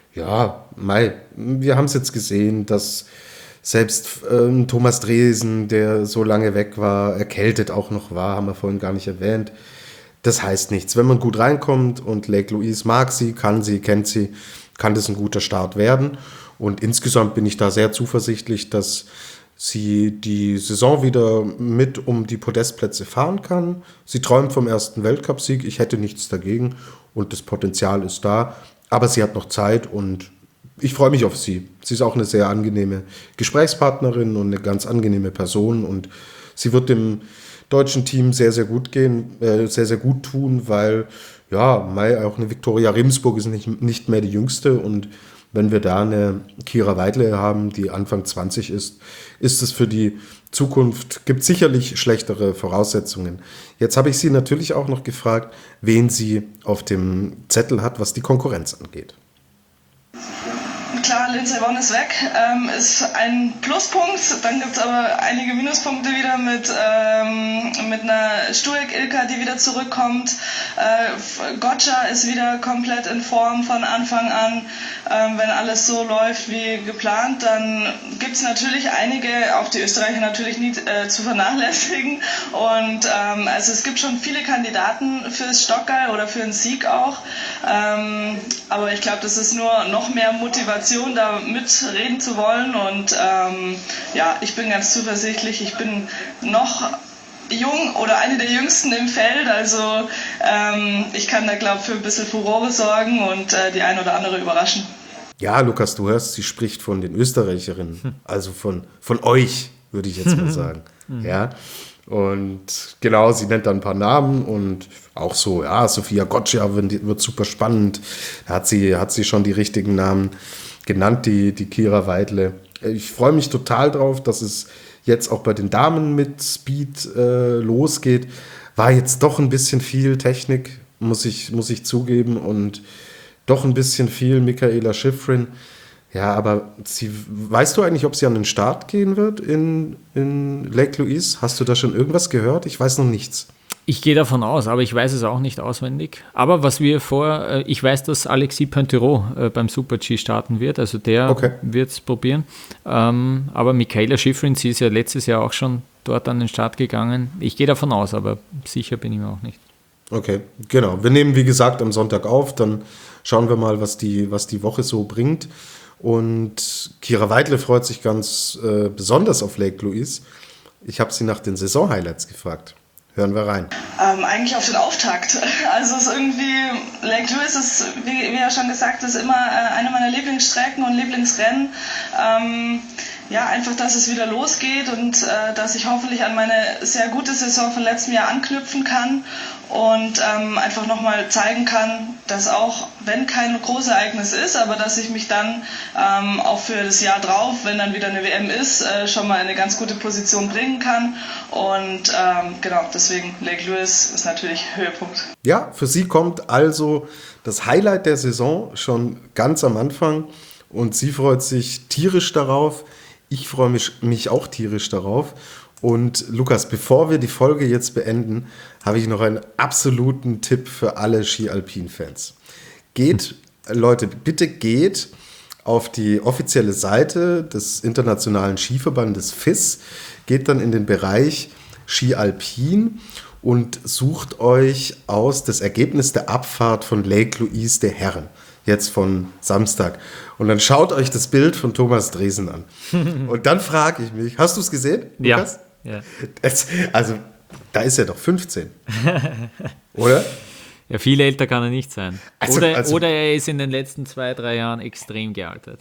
ja, mei, wir haben es jetzt gesehen, dass selbst ähm, Thomas Dresen, der so lange weg war, erkältet auch noch war, haben wir vorhin gar nicht erwähnt. Das heißt nichts. Wenn man gut reinkommt und Lake Louise mag sie, kann sie, kennt sie, kann das ein guter Start werden. Und insgesamt bin ich da sehr zuversichtlich, dass sie die Saison wieder mit um die Podestplätze fahren kann. Sie träumt vom ersten Weltcupsieg. Ich hätte nichts dagegen und das Potenzial ist da. Aber sie hat noch Zeit und ich freue mich auf sie. Sie ist auch eine sehr angenehme Gesprächspartnerin und eine ganz angenehme Person und sie wird dem deutschen Team sehr, sehr gut gehen, äh, sehr, sehr gut tun, weil ja, Mai, auch eine Viktoria Rebensburg ist nicht, nicht mehr die jüngste und wenn wir da eine Kira Weidle haben, die Anfang zwanzig ist, ist es für die Zukunft, gibt sicherlich schlechtere Voraussetzungen. Jetzt habe ich sie natürlich auch noch gefragt, wen sie auf dem Zettel hat, was die Konkurrenz angeht. Klar, Lindsey Vonn ist weg, ähm, ist ein Pluspunkt, dann gibt es aber einige Minuspunkte wieder mit, ähm, mit einer Stuek-Ilka, die wieder zurückkommt. Äh, Gotcha ist wieder komplett in Form von Anfang an. Ähm, wenn alles so läuft wie geplant, dann gibt es natürlich einige, auch die Österreicher natürlich nicht äh, zu vernachlässigen. Und ähm, also es gibt schon viele Kandidaten fürs Stockgeil oder für einen Sieg auch. Ähm, aber ich glaube, das ist nur noch mehr Motivation, da mitreden zu wollen und ähm, ja, ich bin ganz zuversichtlich, ich bin noch jung oder eine der jüngsten im Feld, also ähm, ich kann da glaube ich für ein bisschen Furore sorgen und äh, die ein oder andere überraschen. Ja, Lukas, du hörst, sie spricht von den Österreicherinnen, also von, von euch, würde ich jetzt mal sagen. Ja. Und genau, sie nennt dann ein paar Namen und auch so, ja, Sophia Gotcha wird, wird super spannend. Da hat sie, hat sie schon die richtigen Namen genannt, die, die Kira Weidle. Ich freue mich total drauf, dass es jetzt auch bei den Damen mit Speed äh, losgeht. War jetzt doch ein bisschen viel Technik, muss ich, muss ich zugeben. Und doch ein bisschen viel Mikaela Shiffrin. Ja, aber sie, weißt du eigentlich, ob sie an den Start gehen wird in, in Lake Louise? Hast du da schon irgendwas gehört? Ich weiß noch nichts. Ich gehe davon aus, aber ich weiß es auch nicht auswendig. Aber was wir vor, ich weiß, dass Alexis Pointerot beim Super-G starten wird, also der okay. wird es probieren. Ähm, aber Mikaela Shiffrin, sie ist ja letztes Jahr auch schon dort an den Start gegangen. Ich gehe davon aus, aber sicher bin ich mir auch nicht. Okay, genau. Wir nehmen, wie gesagt, am Sonntag auf, dann schauen wir mal, was die, was die Woche so bringt. Und Kira Weidle freut sich ganz äh, besonders auf Lake Louise. Ich habe sie nach den Saison-Highlights gefragt. Hören wir rein. Ähm, eigentlich auf den Auftakt. Also es ist irgendwie, Lake Louise ist, wie, wie ja schon gesagt, ist immer äh, eine meiner Lieblingsstrecken und Lieblingsrennen. Ähm, ja, einfach, dass es wieder losgeht und äh, dass ich hoffentlich an meine sehr gute Saison von letztem Jahr anknüpfen kann und ähm, einfach nochmal zeigen kann, dass auch, wenn kein Großereignis ist, aber dass ich mich dann ähm, auch für das Jahr drauf, wenn dann wieder eine W M ist, äh, schon mal in eine ganz gute Position bringen kann. Und ähm, genau, deswegen Lake Louise ist natürlich Höhepunkt. Ja, für sie kommt also das Highlight der Saison schon ganz am Anfang und sie freut sich tierisch darauf. Ich freue mich, mich auch tierisch darauf. Und Lukas, bevor wir die Folge jetzt beenden, habe ich noch einen absoluten Tipp für alle Ski-Alpin-Fans. Geht, Leute, bitte geht auf die offizielle Seite des Internationalen Skiverbandes F I S, geht dann in den Bereich Ski-Alpin und sucht euch aus das Ergebnis der Abfahrt von Lake Louise der Herren. Jetzt von Samstag. Und dann schaut euch das Bild von Thomas Dresen an. Und dann frage ich mich, hast du es gesehen, Lukas? Ja. ja. Das, also, da ist er doch fünfzehn. Oder? Ja, viel älter kann er nicht sein. Also, oder, also, oder er ist in den letzten zwei, drei Jahren extrem gealtert.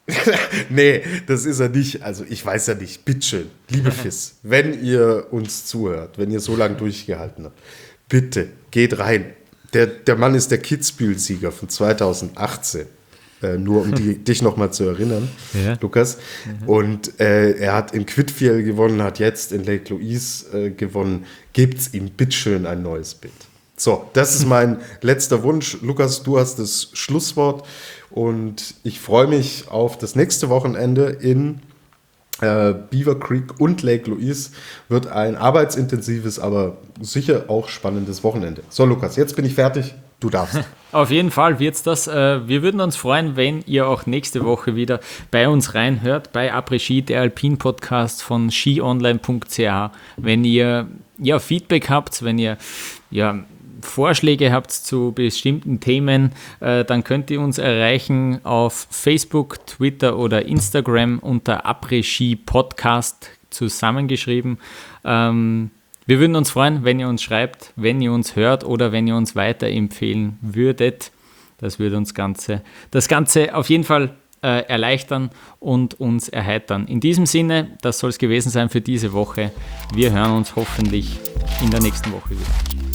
Nee, das ist er nicht. Also ich weiß ja nicht. Bitteschön, liebe F I S, wenn ihr uns zuhört, wenn ihr so lange durchgehalten habt, bitte geht rein. Der, der Mann ist der Kitzbühel-Sieger von zweitausendachtzehn. Äh, nur um die, dich nochmal zu erinnern, ja. Lukas. Mhm. Und äh, er hat in Quidfiel gewonnen, hat jetzt in Lake Louise äh, gewonnen. Gebt's ihm bitteschön ein neues Bild. So, das ist mein letzter Wunsch. Lukas, du hast das Schlusswort und ich freue mich auf das nächste Wochenende in äh, Beaver Creek und Lake Louise. Wird ein arbeitsintensives, aber sicher auch spannendes Wochenende. So, Lukas, jetzt bin ich fertig. Du darfst. Auf jeden Fall wird's das. Wir würden uns freuen, wenn ihr auch nächste Woche wieder bei uns reinhört, bei Après Ski, der Alpin-Podcast von ski online punkt c h. Wenn ihr ja, Feedback habt, wenn ihr ja, Vorschläge habt zu bestimmten Themen, äh, dann könnt ihr uns erreichen auf Facebook, Twitter oder Instagram unter Après Ski Podcast zusammengeschrieben. Ähm, Wir würden uns freuen, wenn ihr uns schreibt, wenn ihr uns hört oder wenn ihr uns weiterempfehlen würdet. Das würde uns Ganze, das Ganze auf jeden Fall äh, erleichtern und uns erheitern. In diesem Sinne, das soll es gewesen sein für diese Woche. Wir hören uns hoffentlich in der nächsten Woche wieder.